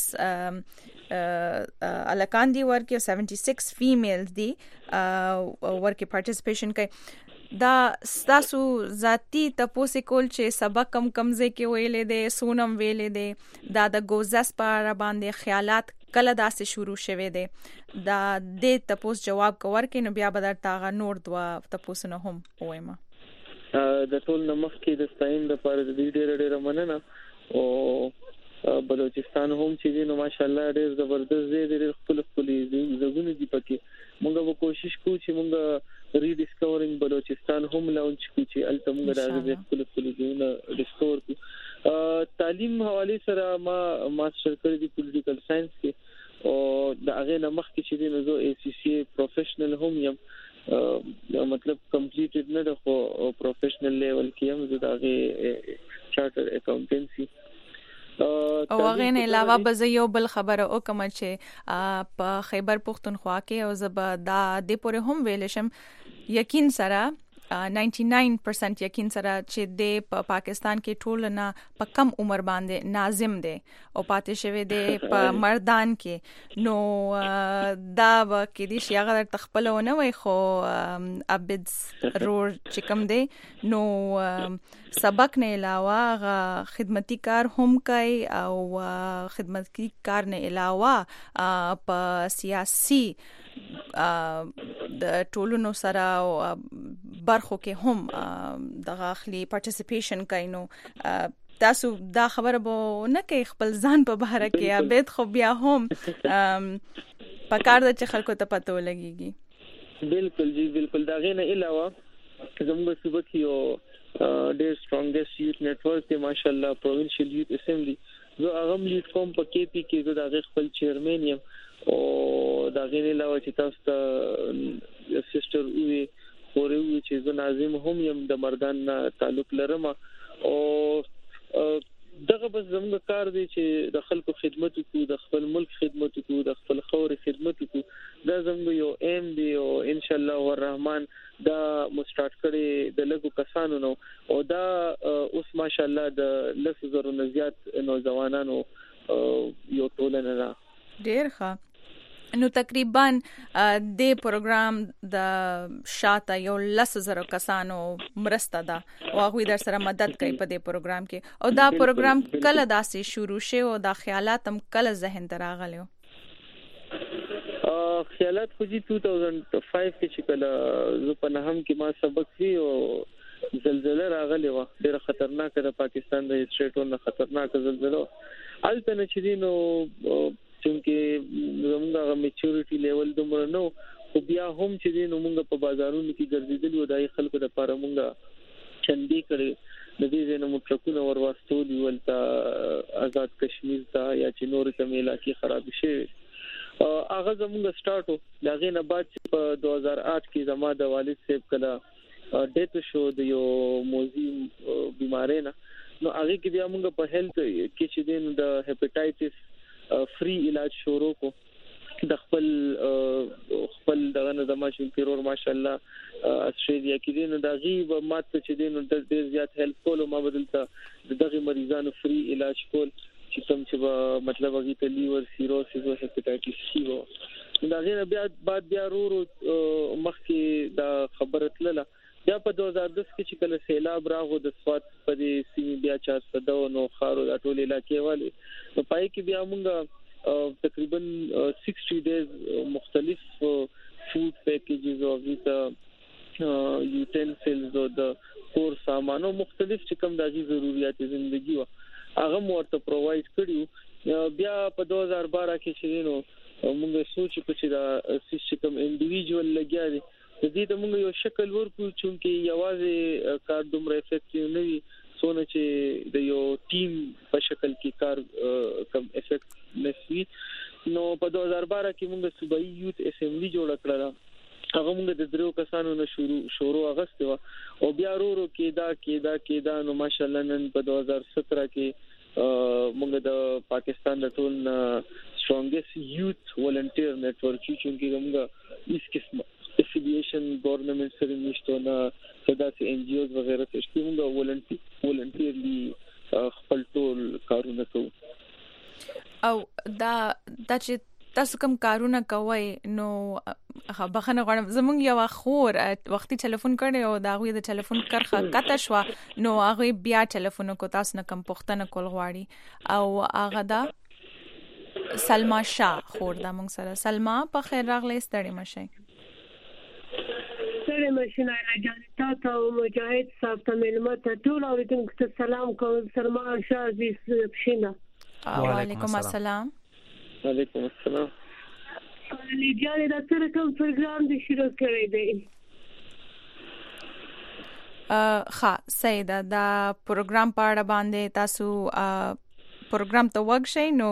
الکان دی ورکه 76 فیمیلز دی ورکه پارټیسپیشن کوي دا تاسو ذاتی تاسو کول چې سبق کم ځای کې ویلې دي سونم ویلې دي دا د ګوزس پر باندې خیالات کله داسې شروع شوه دي دا د تاسو جواب کوور کې نو بیا به درته نور دوا تاسو نه هم وایم د ټول نمخ کې د ستاین د پر د ډېر مننه او بلوچستان هم چې نو ماشاءالله ډېر زبردست دی ډېر خپل زګونه دي پکې مونږ به کوشش کوو چې مونږ ریډیسکورینګ بلوچستان هم لانچ کوو چې الته مونږ راځي خپل زګونه ریسټور کوو تعلیم حواله سره ما ماستر کړی دی پولیټیکل ساينس کې او د هغه نمخ کې چې نو زه ای سی سی پروفیشنل هم یم مطلب کمپلیټډ نه ده خو پروفیشنل لیول کې هم زه د هغه چارټر اکاونټنسي او هغه نه علاوه به یو بل خبره او کوم چې په خیبر پختونخوا کې او زبا دا د پوره هم ویل شم یقین سره 99% یقین سره چې د پاکستان کې ټول نه په کم عمر باندې ناظم دي او پاتې شوی دي په مردان کې نو دا کې دي چې هغه تخپلونه وي خو ابد رور چې کم دي نو سبق نه علاوه خدمتي کار هم کوي او خدمتي کار نه علاوه په سیاسي د ټولونو سره برخو کې هم د غاخلي پارټیسپیشن کوي نو تاسو دا خبره به نه کوي خپل ځان په بهر کې ابد خو بیا هم پکار د چې خلکو ته پته ولګيږي بالکل جی بالکل دا غینه علاوه زموږ صوبه کې یو ډېر سترونګست یوث نیټورک دی ماشاءالله پروینشل یوث اسمبلی زه هغه لیډ کوم په کې پی کې زه د خپل چیرمن یم او دا غینه علاوه چې تاسو ته سسټر وی خوري چې زه ناظم هم یم د مردان تعلق لرم او دغه بس زموږ کار دی چې د خلکو خدمت وکړو د خپل ملک خدمت وکړو د خپل خور خدمت وکړو دا زموږ یو ایم دی او ان شاء الله الرحمن دا مستارټ کړي د لګو کسانو نو او دا اوس ماشاء الله د 100,000 زیات نوجوانانو یو ټولنه ده ډیر ښه نو تقریبا د پروګرام د شاته یو 10,000 کسانو مرسته ده او هغه در سره مدد کوي په دې پروګرام کې او دا پروګرام کله داسې شروع شي او دا خیالات هم کله ذهن ته راغلي خیالات خو جی 2005 کې چې کله زه په نهم کې ما سبق وی او زلزلہ راغلی و ډېر خطرناک د پاکستان د هیستریټونو خطرناک زلزلہ الته نه چې نو چې زموږه میچورټی لیول دومره نو خو بیا هم چې نو موږ په بازارونو کې ګرځېدل و دای خلکو د لپاره موږ چندې کړې د دې نه مترکونه ورواستول ولته آزاد کشمیر ته یا چې نور کوم علاقې خراب شي هغه زموږ سٹارټو دغه نه بعد په 2008 کې زما د والد صاحب کله ډیت شو د یو موزي بیماری نه نو هغه کې بیا موږ په هیلث کې چې دین د هپاتایټس فری علاج شروع کو د خپل دغه نظام چې پیرور ماشاءالله استرالیا کې دین د غیب ماته چې دین د ډیر زیات هیلپ کول او ما بدلته دغه مریضانو فری علاج کول چې کوم چې مطلب هغه ته لیور سیروسس او هپاتایټس سی وو دا غیر بیا ورو مخکې دا خبره تلله بیا په 2010 کې چې کله سیلاب راغو د سوات په دې سیمه بیا 400 نو خارو د ټول علاقې والي نو پای کې بیا موږ تقریبا 60 days مختلف فود پیکیجز او ویتا یوټنسلز او د کور سامانو مختلف چې کوم د ضرورت ژوندۍ و هغه مورته پرووایډ کړیو بیا په 2012 کې چې نو موږ سوچ چې دا سیستم انډیویډوال لګیا دي د دې د موږ یو شکل ورکو چې یوازې کار دومره افیکټیو نه وي سونه چې د یو ټیم په شکل کې کار کم افیکټ نشي نو په 2012 کې موږ صوبایي یوت اسمبلی جوړ کړل هغه موږ د درو کسانو نه شروع اغسته او بیا ورو کېدا نو ماشاءالله نن په 2017 کې موږ د پاکستان د ټول strongest youth volunteer network چې موږ هیڅ قسمه affiliation government سره نشته نه صداسي NGOs وغیرہ چې موږ volunteerly خپل ټول کارونه کوو او دا چې تاسو کوم کارونه کوي نو بخنه غواړم زمونږ یو خور وختي ټلیفون کړي او دا غوي د ټلیفون کرخه کته شو نو هغه بیا ټلیفون کو تاسو نه کم پښتنه کول غواړي او هغه دا سلما شاه خور دا مونږ سره سلما په خیر راغلی ستړي مشه سره ماشینه راځي تاسو مجاهد صاحب ته ملمت ټول اوریدونکو ته سلام کوم سلما شاه عزیز پښینا وعلیکم السلام وعلیکم السلام لجانه د سره کوم پروګرام دی شروع کړی دی ها سیدا دا پروګرام په اړه باندې تاسو پروګرام ته وګشئ نو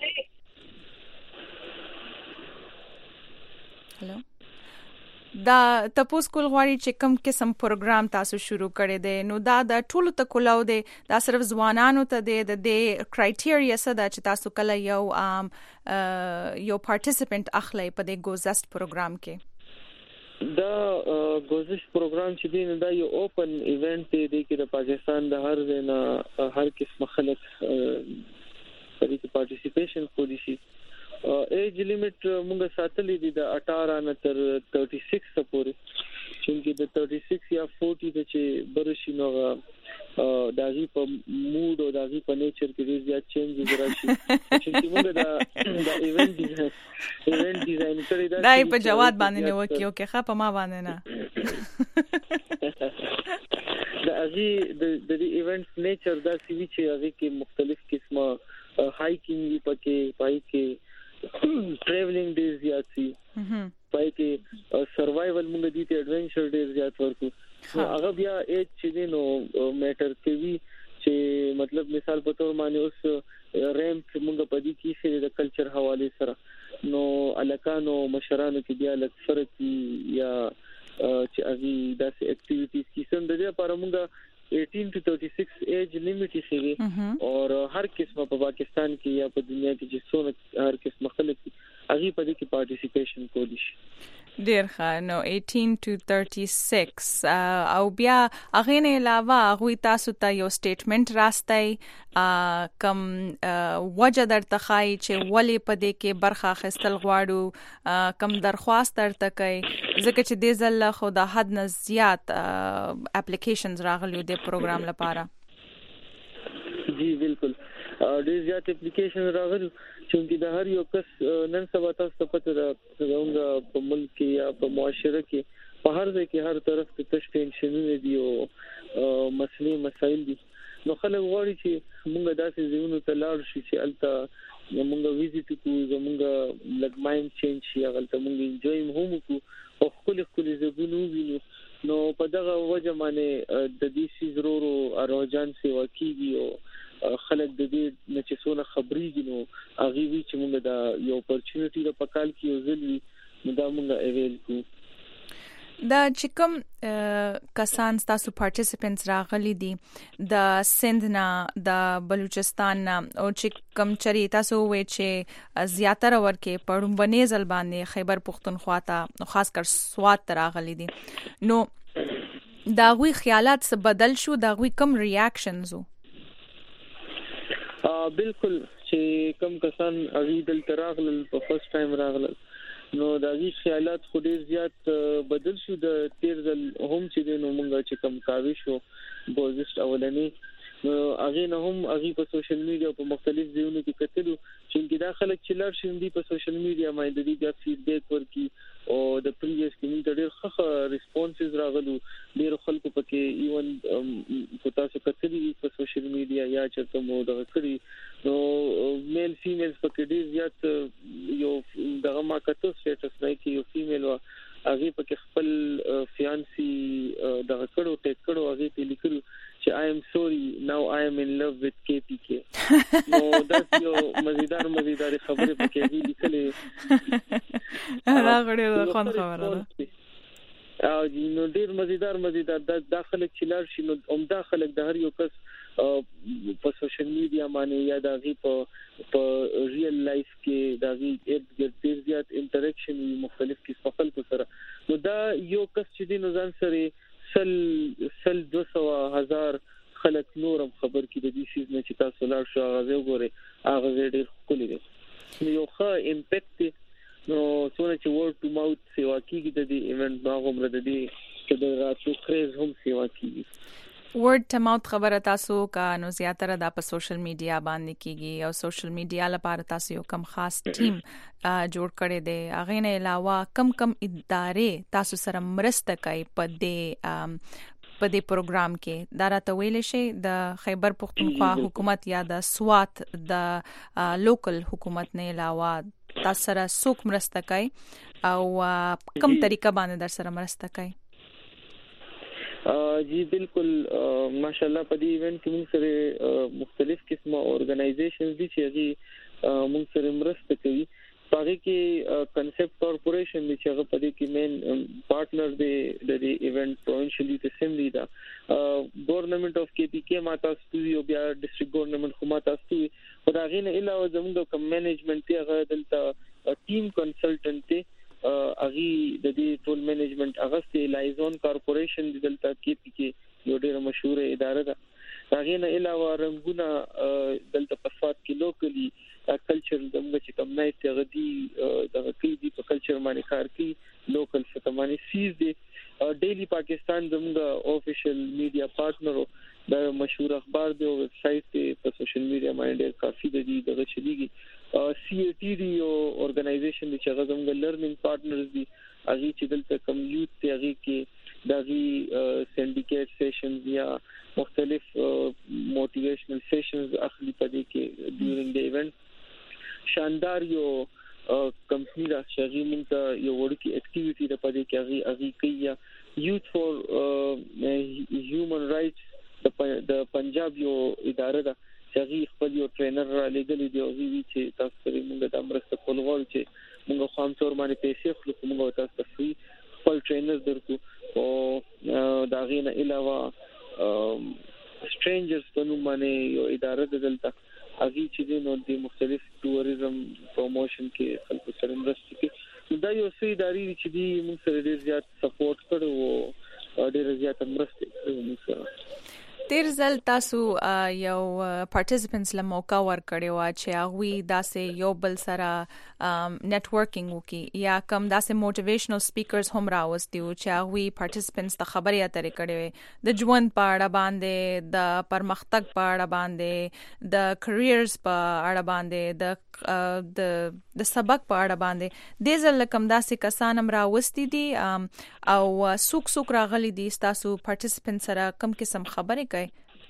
هلو دا تاسو کول غواړي چې کوم قسم پروګرام تاسو شروع کړی دی نو دا د ټولو ته کولاو دی دا صرف ځوانانو ته دی د کرایټیریا څه دا چې تاسو کله یو پارټیسیپینټ اخلي په دې ګوزست پروګرام کې دا ګوزست پروګرام چې دی دا یو اوپن ایونت دی چې د پاکستان د هر ځای نه هر قسم خلک په دې پارټیسیپیشن کولی شي ایج لیمټ موږ ساتلې دي د 18 نه تر 36 پورې چې د 36 یا 40 د چې برشي نو داغي په موډ او داغي په نیچر کې زیات چینجز راشي چې موږ دا ایونت ډیزاین کړی دا دای په جواد باندې نو کیو کې خپه ما باندې نه داغي د ایونت نیچر دا سی وی چې هغه کې مختلف قسمه هایکینګ پکې پای کې traveling days زیات سي پای کې سروایوال موږ دي ته ایڈونچر ډیر زیات ورکو هغه بیا ایج چې نو میټر کوي چې مطلب مثال په تور باندې اوس ریم موږ په دې کې چې د کلچر حواله سره نو الکانو مشرانو کې بیا لږ فرق یا چې اغي داسې اکټیویټیز کې څنګه د لپاره موږ 18 to 36 ایج لیمټ یې اور هر قسمه په پاکستان کې یا په دنیا کې چې څونه هر قسمه خلک هغه په دې کې پارټیسیپیشن کولی شي ډیر ښه نو 18 to 36 او بیا هغه نه علاوه هغه تاسو ته یو سټیټمنټ راستای کم وجه درته خای چې ولې په دې کې برخه اخیستل غواړو کم درخواست درته کوي ځکه چې د زل خو د حد نه زیات اپلیکیشنز راغلي د پروګرام لپاره جی بالکل ډیر زیات اپلیکیشن راغلي چې د هر یو کس نن سبا تاسو پته راغونګه په ملک یا په معاشره کې په هر ځای کې هر طرف ته تش ټینشنونه دي او مسلې مسایل دي. نو خلک غواړي چې موږ داسې ځایونو ته لاړ شو چې البته موږ ویزیټ کوو، زموږ لګ مایند چینج شي، هغه موږ انجوای هم وکړو او خپل ځایونه وینو. نو په دغه وجه باندې د دې سیزرورو اروجان سیوا کیږي او خلک د دې نچسونه خبريږي. نو هغه وی چې موږ دا یو اپورچونټی د پکال کې یو ځل وی نو دا موږ ایویل کو. دا چې کوم کسان تاسو پارټیسپینټس راغلي دي د سند نه، د بلوچستان نه، او چې کوم چری تاسو وې چې زیاتره ورکه پړم بنیزل باندې خیبر پختونخوا ته خاص کر سوات ته راغلي دي، نو دا غوي خیالات څه بدل شو؟ دا غوي کوم ریاکشنز وو؟ بالکل چې کوم کسان اغي دل تراغل په فرست ټایم راغلل نو دا غي خیالات خو ډیر زیات بدل شو. د تیر ځل هم چې نو مونږ چې کم کاوي شو بوزست اولنی نو اغه نه هم اغه په سوشل میډیا په مختلف ځایونو کې کتلو چې دا خلک چې لار شوندي په سوشل میډیا باندې د دې فیډبیک ورکي او د پریویس کې ډېر ښه ریسپونسز راغلو. ډېر خلکو پکې ایون په تاسو کتلې په سوشل میډیا یا چې مو دا کړی نو میل فیمیل پکې ډېر زیات یو دغه ما کتو سټیټس نه کې یو فیمیل وا هغه پکې خپل فیانسی دغه کړو ټیک کړو هغه په لیکلو چې I am sorry now I am in love with KPK. نو دا یو مزیدار خبره پکې دی لیکلې. دا غوړې خوان خبره ده. او نو ډیر مزیدار د داخله چلار شي نو هم داخله د هر یو کس په سوشل میډیا باندې یا د غي په ریل لایف کې د غي ډیر زیات انټریکشن مختلف قسم خلکو سره. نو دا یو کس چې دی نو ځان سره سل 200,000 خلک نورم خبر کې د دې شیز نه چې تاسو لار شو غوځي وګورئ هغه ډیر خولي دی. یو ښه امپیکټ نو څونه چې ورډ ټو ماوث سیوا کیږي د دې ایونت باغ عمر د دې چې د راتلو کریز هم سیوا کیږي. ورډ ټو ماوث خبره تاسو کا نو زیاتره د په سوشل میډیا باندې کیږي او سوشل میډیا لپاره تاسو یو کم خاص ټیم جوړ کړی دی. هغه نه علاوه کم ادارې تاسو سره مرسته کوي په دې پروګرام کې. دا راته ویل شي د خیبر پختونخوا حکومت یا د سوات د لوکل حکومت نه علاوه تاسو سره څوک مرسته کوي او کوم طریقه باندې در سره مرسته کوي؟ جی بالکل ماشاءالله په دې ایونت کې موږ سره مختلف قسمه اورګنایزیشنز دي چې موږ سره مرسته کوي. هغه کې کنسپټ کارپوریشن چې هغه په دې کې مین پارټنر دی د دې ایونت پروینشل یوث اسمبلی دا ګورنمنت اف KPK ماته استودیو بیا ډیسټریکټ ګورنمنت خو ماته استودیو په دا غینه علاوه زموږ کوم منیجمنت هغه دلته ټیم کنسلټنټ دی اغي د دې ټول منیجمنت اغسته لایزون کارپوریشن دلته KPK یو ډیره مشهور اداره ده. هغه نه علاوه رنگونه دلته په سواد کې لوکلی کلچر دمغه چې کوم نه استغدي د کې په کلچر باندې کار کوي لوکل فتمانی سیز دی. ډیلی پاکستان زموږ افیشل میډیا پارټنر د مشهور اخبار دی او ویب سټ دی په سوشل میډیا باندې کافي د دې دغه چلیږي. CATD یو اورګنایزیشن چې هغه زموږ لرنینګ پارټنرز دي هغه چې دلته کوم یوث ته هغه کې دغه سندیکیټ سیشنز یا مختلف موټیویشنل سیشنز اخلي پدې کې ډیورینګ دی ایونت. شاندار یو کمپنی دا چې موږ یو ورکی اکټیویټی د پدې کې هغه کوي یوث فور هیومن رائټس د پنجاب یو اداره ده چې خپل یو ټرینر را لګل دی او وی چې تاسو سره موږ د امرسته کول غواړو چې موږ خام تور باندې پیسې خلکو موږ تاسو ته فری خپل ټرینر درکو او دا غینه علاوه سټرینجرز په نوم باندې یو اداره ده دلته هغه چې نو د مختلف ټوریزم پروموشن کې خلکو سره مرسته کوي. دا یو څه ادارې چې دی موږ سره ډیر زیات سپورټ کړو او ډیر زیات مرسته کوي موږ سره. تیر ځل تاسو یو پارټیسپینټس له موقع ورکړی و چې هغه داسې یو بل سره نتورکینګ وکي یا کوم داسې موټیویشنل سپیکرز هم راوستي و چې هغه پارټیسپینټس ته خبرې اترې کړې وي د ژوند په اړه باندې، د پرمختګ په اړه باندې، د کریرز په اړه باندې، د سبق په اړه باندې. د ځل کوم داسې کسان هم راوستي دي او څوک راغلي دي تاسو پارټیسپینټ سره کوم قسم خبرې کوي؟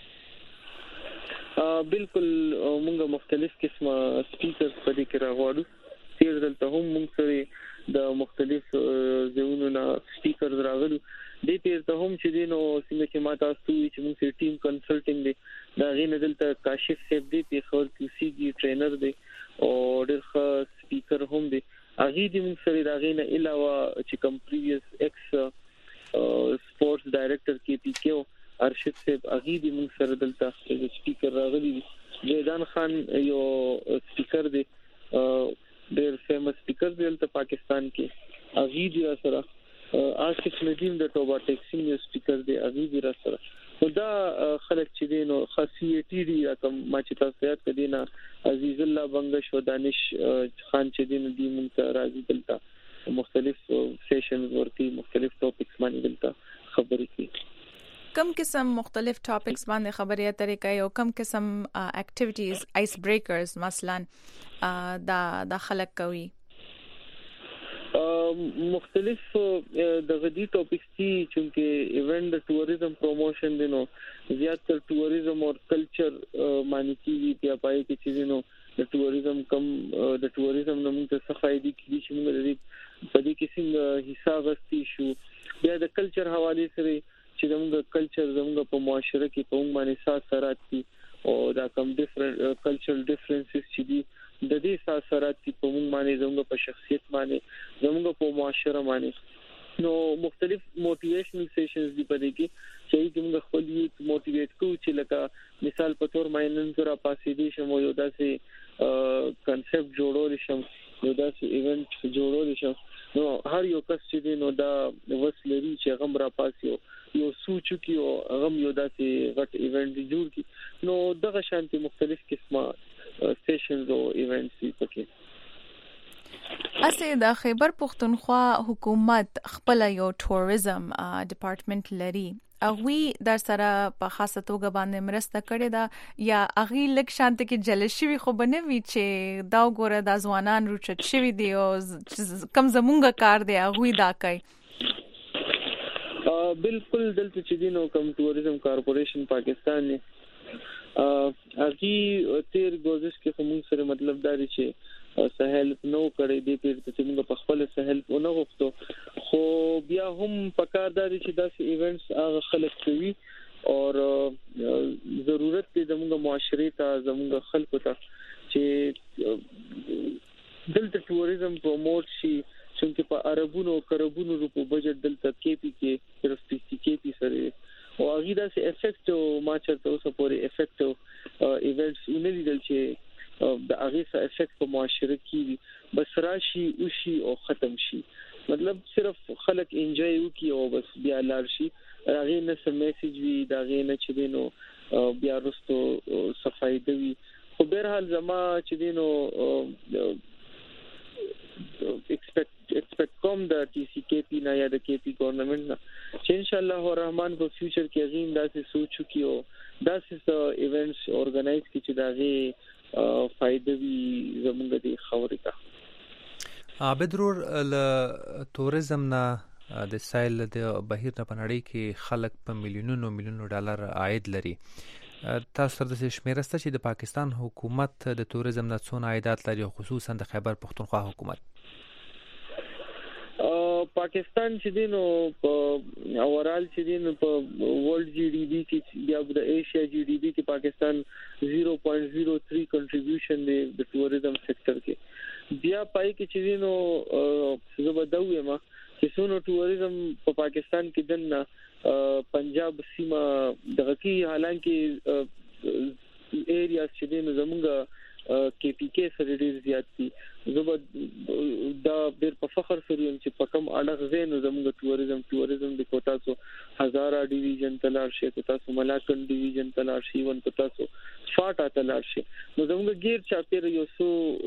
بالکل موږ مختلف قسمه سپیکرز په دې کې راغواړو. تیر دلته هم موږ سره د مختلف ځایونو نه سپیکرز راغلو. د تیر ته هم چې دینو څنګه چې ماته استوي چې موږ سره ټیم کنسلټینګ دی دا غینه دلته کاشف صاحب دی په خور کیو سی جی ټرینر دی او ډېر ښه سپیکر هم دی. اغه دې موږ سره راغینه علاوه چې کوم پریویس ایکس سپورټس ډایریکټر کې پی کیو ارشد صاحب اغه دې موږ سره دلته سپیکر راغلی دی. جیدان خان یو سپیکر دی ډېر فیمس سپیکر دی دلته پاکستان کې. اغه دې سره آصف ندیم د توبه ټیکسینګ یو سپیکر دی اغه دې سره. خدا خلک چې دینو خاصیتي دي کوم ما چې تاسو یاد کړئ نه عزیز الله بنگش و دانش خان چې دین دي موږ راځي دلته مختلف سیشنز ورتي مختلف ټاپکس باندې دلته خبرې کوي. کم قسم مختلف ټاپکس باندې خبرې اترې کوي او کم قسم اکټیویټیز آیس بریکرز مثلا دا خلک کوي؟ مختلف د غدي ټاپکس چې ایونت د ټوریزم پروموشن دینو زیات تر ټوریزم او کلچر معنی کیږي بیا پای کې چې دینو د ټوریزم کم د ټوریزم نوم ته صفایدي کیږي چې موږ د په دې کې څنګه حساب غستې شو. بیا د کلچر حواله سره چې موږ کلچر زموږ په معاشره کې په موږ باندې ساترات دي او دا کم ډیفرنٹ کلچرل ډیفرنسز چې دي د دې ساترات په موږ باندې زموږ په شخصیت باندې زموږ په معاشره باندې نو مختلف موټیویشنل سیشنز دی په دې کې چې موږ خپل یو موټیویټ کوو چې لکه مثال په تور ماینن زرا پاسې دي شمو یو داسې کنسپټ جوړول شم یو داسې ایونت جوړول شم نو هر یو کس چې دی نو دا وسلري چې غم را پاسي یو سوچو کې او غم یو داسې غټ ایونت جوړ کی نو دغه شانتي مختلف قسمه سیشنز او ایونټس پکې. اسه د خیبر پختونخوا حکومت خپل یو ټوریزم ډپارټمنټ لري، اغوی در سره په خاصه توګه باندې مرسته کړې ده یا اغوی لک شانت کې جلش شوی خو بنوي چې دا وګوره د ځوانان روچت شوی دی او کم زمونږه کار دی اغوی دا کوي؟ بالکل دلته چې دینو کم ټوریزم کارپوریشن پاکستان نه اغي تیر گزارش کې کوم سره مطلب داري چې سهل نو کړی دی چې موږ په خپل سهل نه غوښتو خو بیا هم پکارداري چې داسې ایونټس هغه خلک کوي او ضرورت دی زموږ معاشري ته زموږ خلکو ته چې دلته ټوریزم پروموټ شي چې په عربونو کربونو روپو بجټ دلته کې کې صرف کې سره او هغه د افیکټو ما چرته اوسه پورې افیکټو ایونټس ونلیدل چې د هغه سره افیکټ په معاشره کې بس راشي او شي او ختم شي مطلب صرف خلک انجوای وکي او بس بیا لار شي هغه نه سم میسج وی دا غي نه چې دینو بیا رستو صفای دی خو به حال زما چې دینو expect کوم د ټي سی کې پی نه یا د کې پی ګورنمنت نه چې ان شاء الله الرحمن په فیوچر کې غیم داسې سوچو کیو داسې ایونټس اورګنایز کی چې داغه فائدې وي زموږ د خبرې ته. عبدالرور ل توریزم نه د سایل د بهیر نه پنړی کې خلک په میلیونونو ډالر عاید لري. تاسو سره د شمیرسته چې د پاکستان حکومت د توریزم نه څونه عایدات لري خصوصا د خیبر پختونخوا حکومت؟ پاکستان چې دینو په اورال چې دینو په ورلد جی ډی بی کې یا د ایشیا جی ډی بی کې پاکستان 0.03 کنټریبیوشن دی د ټوریزم سېکټر کې بیا پای کې چې دینو زبردوي ما چې څونو ټوریزم په پاکستان کې دنه پنجاب سیمه دغه کې حالانکه ایریاز چې دینو زمونږ کې پی کې سره ډیر زیات دي زبر دا ډیر په فخر سره چې په کوم اړه غوښنه زموږ ټوریزم د کوټا سو هزارا ډیویژن تلار شي کو تاسو ملاکن ډیویژن تلار شي ون کو تاسو فاټا تلار شي نو زموږ غیر چاپیر یو سو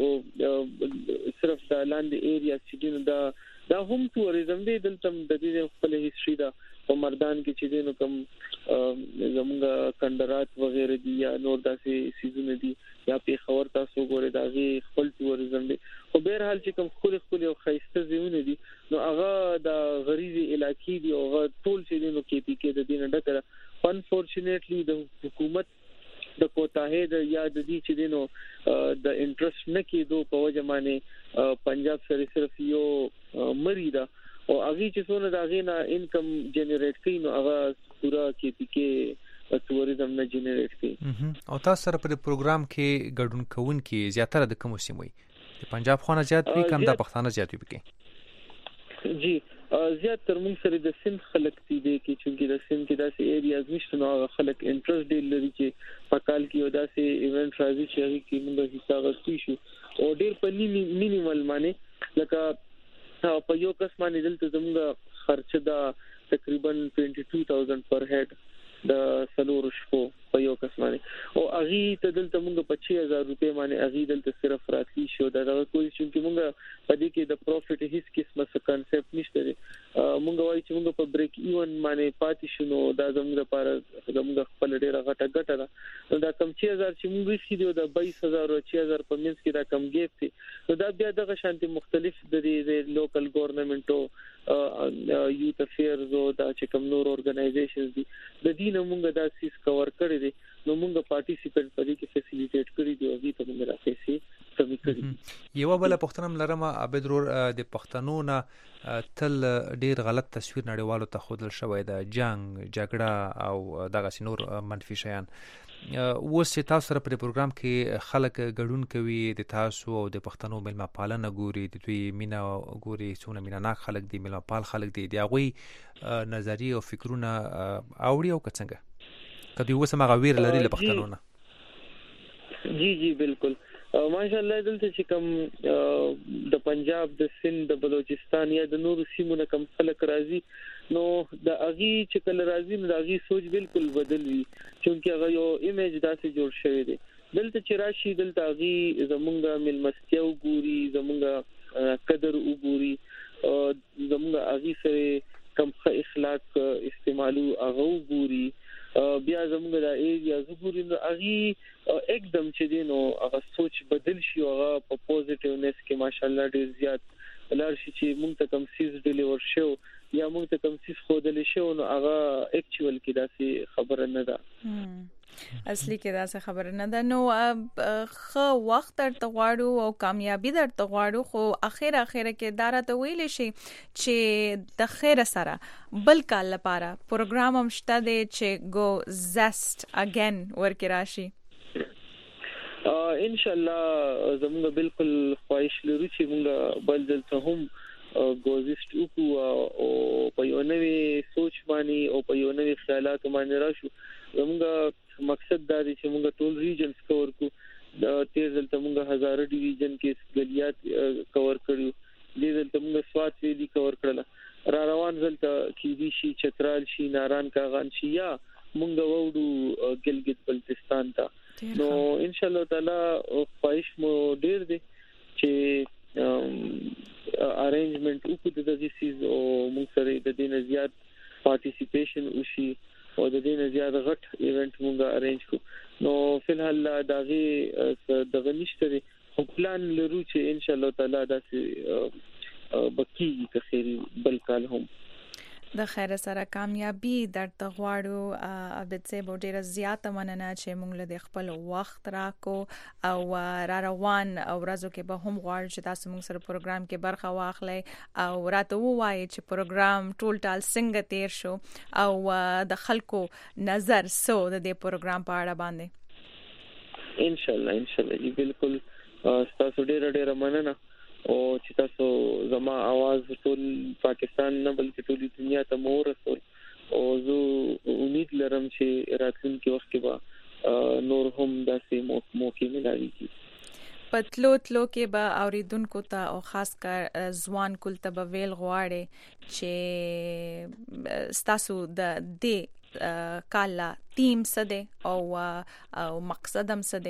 صرف د لاندې ایریا چې دا هم ټوریزم دی دلته د دې خپل هیستوري دا په مردان کې چې دینو کوم زموږ کندرات وغیرہ دي یا نور داسې سیزونه دي یا په خبر تاسو ګورئ دا غي خپل ټوریزم دی خو بهر حال چې کوم خپل او خیسته زیونه دي نو هغه د غریزي علاقې دی او هغه ټول چې دینو کې پی کې د دینه ډکره انفورچونټلی د حکومت د کوتاهه د یاد دي چې دینو د انټرست نه کېدو په وجه باندې پنجاب سره صرف یو مریدا او هغه چې څونه دا غینا انکم جنریټ کوي نو هغه پورا کې پی کې ټوریزم نه جنریټ کوي او تاسو سره په پروګرام کې ګډون کوونکې زیاتره د کوم سیمه وي د پنجاب خانه زیات وي کم د پښتانه زیات وي کې جی زیات تر موږ سره د سند خلک دي کې چې د سند کې داسې ایریاز نشته نو خلک انټرست ډیر لري چې په کال کې یو داسې ایونت راځي چې هغه کې موږ حساب غوښتي شو او ډیر په مینیمل باندې لکه په یو کس باندې دلته زموږ خرچ دا تقریبا 22000 پر هډ د سلور شپو په یو کس باندې او اغي ته دلته موږ په 6000 روپے باندې اغي دلته صرف راتلی شو دا کوئی چې موږ په دې کې د پروفټ هیڅ قسمه څه کانسپټ نشته موږ وایي چې موږ په بریک ایون باندې پاتې شونو دا زموږ لپاره زموږ خپل ډیره غټه ګټه ده دا کم 6000 چې موږ رسېدو دی د 22000 او 6000 په منځ کې دا کم ګیپ دی نو دا بیا دغه شانتي مختلف د لوکل ګورنمنټو یوت افیرز او دا چې کوم نور اورګنایزیشنز دي د دې موږ دا سیس کور کړی دي نو موږ پارټیسیپیټ پدې کې فیسیلیټیټ کړی دی او دې ته موږ راځي کمی کړی یو بل پښتنم لرمه عبد رور د پښتنو نه تل ډیر غلط تصویر نړیوالو ته خودل شوی د جنگ جګړه او دغه نور منفي شیان اوس چې تاسو سره په پروګرام کې خلک ګډون کوي د تاسو او د پښتنو ملما پالنه ګوري د دوی مینا ګوري څونه مینا ناک خلک دي ملما پال خلک دي د هغه نظریه او فکرونه اوړي او څنګه کدی وسمه غویر لري له پښتنو نه جی بالکل ماشاءالله دلته چې کوم د پنجاب د سند د بلوچستان یا د نورو سیمو نه کوم خلک راځي نو د اغي چې کله راځي نو د اغي سوچ بالکل بدل وي چې هغه یو ایمیج داسې جوړ شوی دی دلته چې راشي دلته اغي زمونږه ملمستیا وګوري زمونږه قدر وګوري زمونږه اغي سره کوم اخلاق استعمالو هغه وګوري بیا زموږ د ایریا زګوري نو اغي एकदम چې دینو هغه سوچ بدل شي او هغه په پوزټیونس کې ماشاءالله ډیر زیات لار شي چې موږ ته کوم سیز ډیلیور شو یا موږ ته کوم سیز خو دلی شو نو هغه اکچوال کې داسې خبره نه ده اصلي کې دا څه خبره نه ده نو خو وخت تر غواړو او کامیابی در غواړو خو اخر کې دارا ته ویل شي چې د خیر سره بل کال لپاره پروګرام هم شته دی چې گو زست اگین ورکه راشي ان شاء الله زموږ بالکل خواهش لرو چې موږ بل دلته هم گوزیست وکړو او په یو نوې سوچ باندې او په یو نوې خیالات باندې راشو زموږ مقصد دا دی چې موږ ټول ریجنز کور کو د تیر دلته موږ هزار ډیویژن کې غلیات کور کړو دې دلته موږ سوات ویلي کور کړل را روان دلته کې دي شي چترال شي ناران کاغان شي یا موږ ووډو ګلګت بلتستان ته نو ان شاء الله تعالی خواهش مو ډیر دی چې ارینجمنت وکړو د دې سیز او موږ سره د دې زیات پارټیسیپیشن وشي او د دې زیات غټ ایونت موږ ارینج کړو نو فلحال داغه دغه نشته خو پلان لرو چې ان شاء الله تعالی داسې بکی که خیر بل کال هم د خیر سره کامیابی در تغواړو عبد صاحب ډیره زیاته مننه چې موږ له خپل وخت راکو او را روان او ورځو کې به هم غواړو چې تاسو موږ سره پروګرام کې برخه واخلئ او راته ووایي چې پروګرام ټال څنګه تیر شو او د خلکو نظر سو د دې پروګرام په اړه باندې ان شاء الله بالکل تاسو ډیره مننه او چې تاسو زما आवाज ټول پاکستان نه بلکې ټول دنیا ته مور رسول او زه امید لرم چې راتلونکي وخت کې به نور هم داسې موقع ملایي پتلو کې به اوریدونکو ته او خاص کر ځوان کول ته به ویل غواړي چې ستاسو د دې کالا ټیم سده او مقصد هم سده.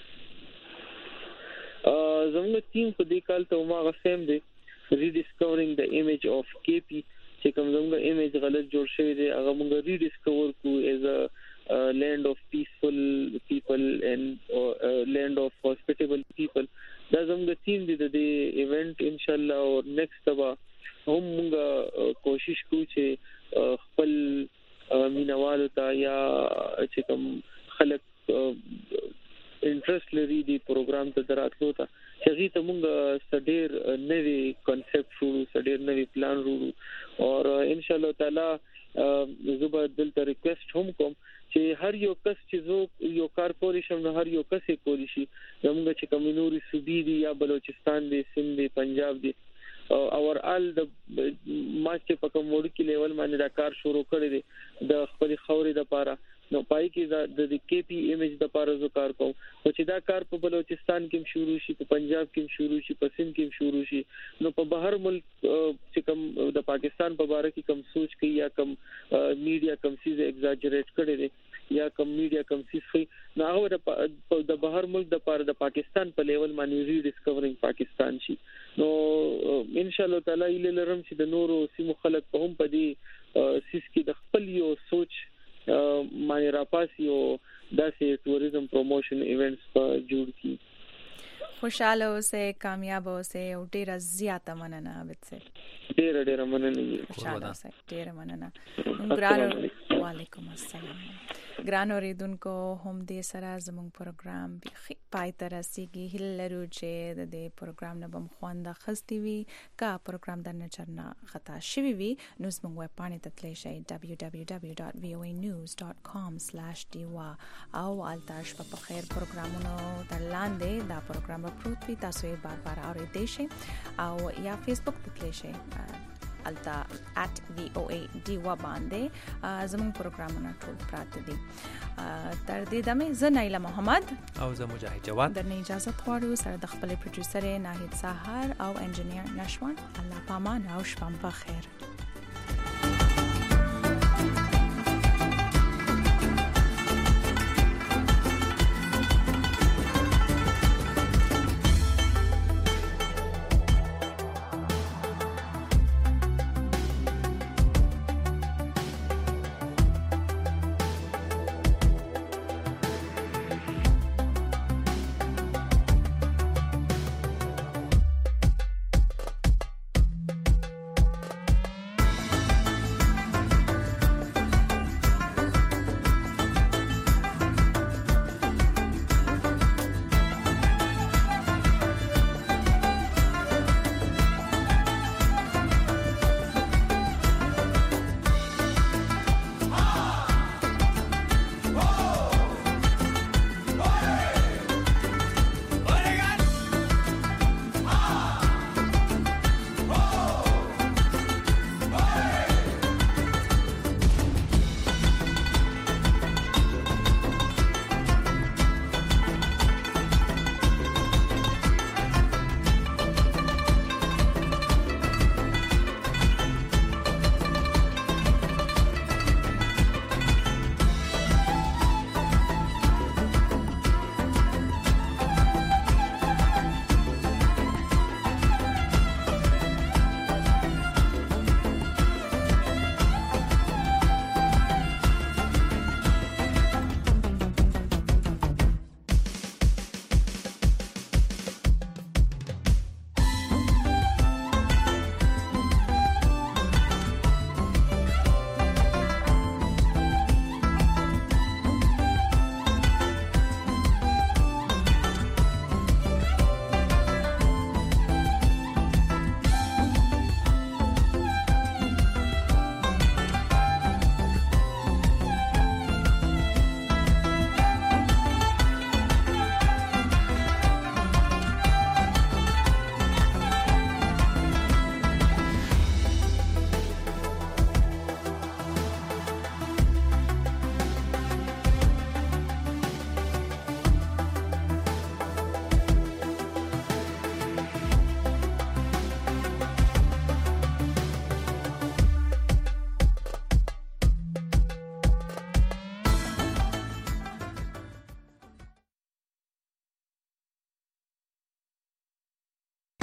زموږ ټیم په دې کال ته ما غسم دي rediscovering the image of KP چې کوم زموږ ایمیج غلط جوړ شوی دی هغه موږ ریډیسکور کو as a land of peaceful people and land of hospitable people. دا زموږ ټیم دی د ایونت ان شاء الله او نیکسټ تبا هم موږ کوشش کوو چې خپل مینوالو ته یا چې کوم خلک انټرست لري دی پروګرام ته دراتلو ته چې ته موږ سډیر نوې کانسپټ شروع سډیر نوې پلان شروع او ان شاء الله تعالی زبر دلته ریکوست هم کوم چې هر یو کس چې یو کار کولی شي نو هر یو کس یې کولی شي زموږ چې کمنوري صوبې دي یا بلوچستان دي سند دي پنجاب دي اور ال د ماچ په کوم وړ کې لیول باندې دا کار شروع کړی دی د خپل خوري د پاره نو پای کې د کې پی ایمیج د پاره زو کار کوم او چې دا کار په بلوچستان کې شروع شي په پنجاب کې شروع شي په سند کې شروع شي نو په بهر ملک چې کوم د پاکستان په اړه کې کوم سوچ کوي یا کوم میډیا کوم چیز ایگزاجریټ کړي دي یا کوم میډیا کوم چیز خو نو هغه د بهر ملک د پاره د پاکستان په لیول باندې ریډیسکورینګ پاکستان شي نو ان شاء الله تعالی لرم چې د نورو سیمو خلک په هم پدې سیس کې د خپل یو سوچ مانی راپاسی او داسې ټوریزم پروموشن ایونټس په جوړ کی. خوشاله اوسه کامیاب اوسه او ډیر زیاته مننه وبڅه ډیر مننه خوشاله اوسه ډیر مننه ګرانو وعلیکم السلام ګرانو ریدونکو هم دې سره زموږ پروګرام به پای تر رسیدي هلرو چې د دې پروګرام نه بم خوانده خستي وي کا پروګرام د نچرنا خطا شوی وي نو زموږ ویب پاڼې ته تللی شئ www.voanews.com/diwa او التاش په خیر پروګرامونو تر لاندې دا پروګرام پروت وي تاسو یې بار اوریدئ شئ او یا فیسبوک ته تللی شئ التا @voa باندې زموږ پروګرامونه ټول پراته دي. تر دې دمه زه نایله محمد او زه مجاهد جواد درنه اجازه غواړو سره د خپل پروډوسر ناهید سحر او انجینیر نشوان الله پامان او شپه بخیر.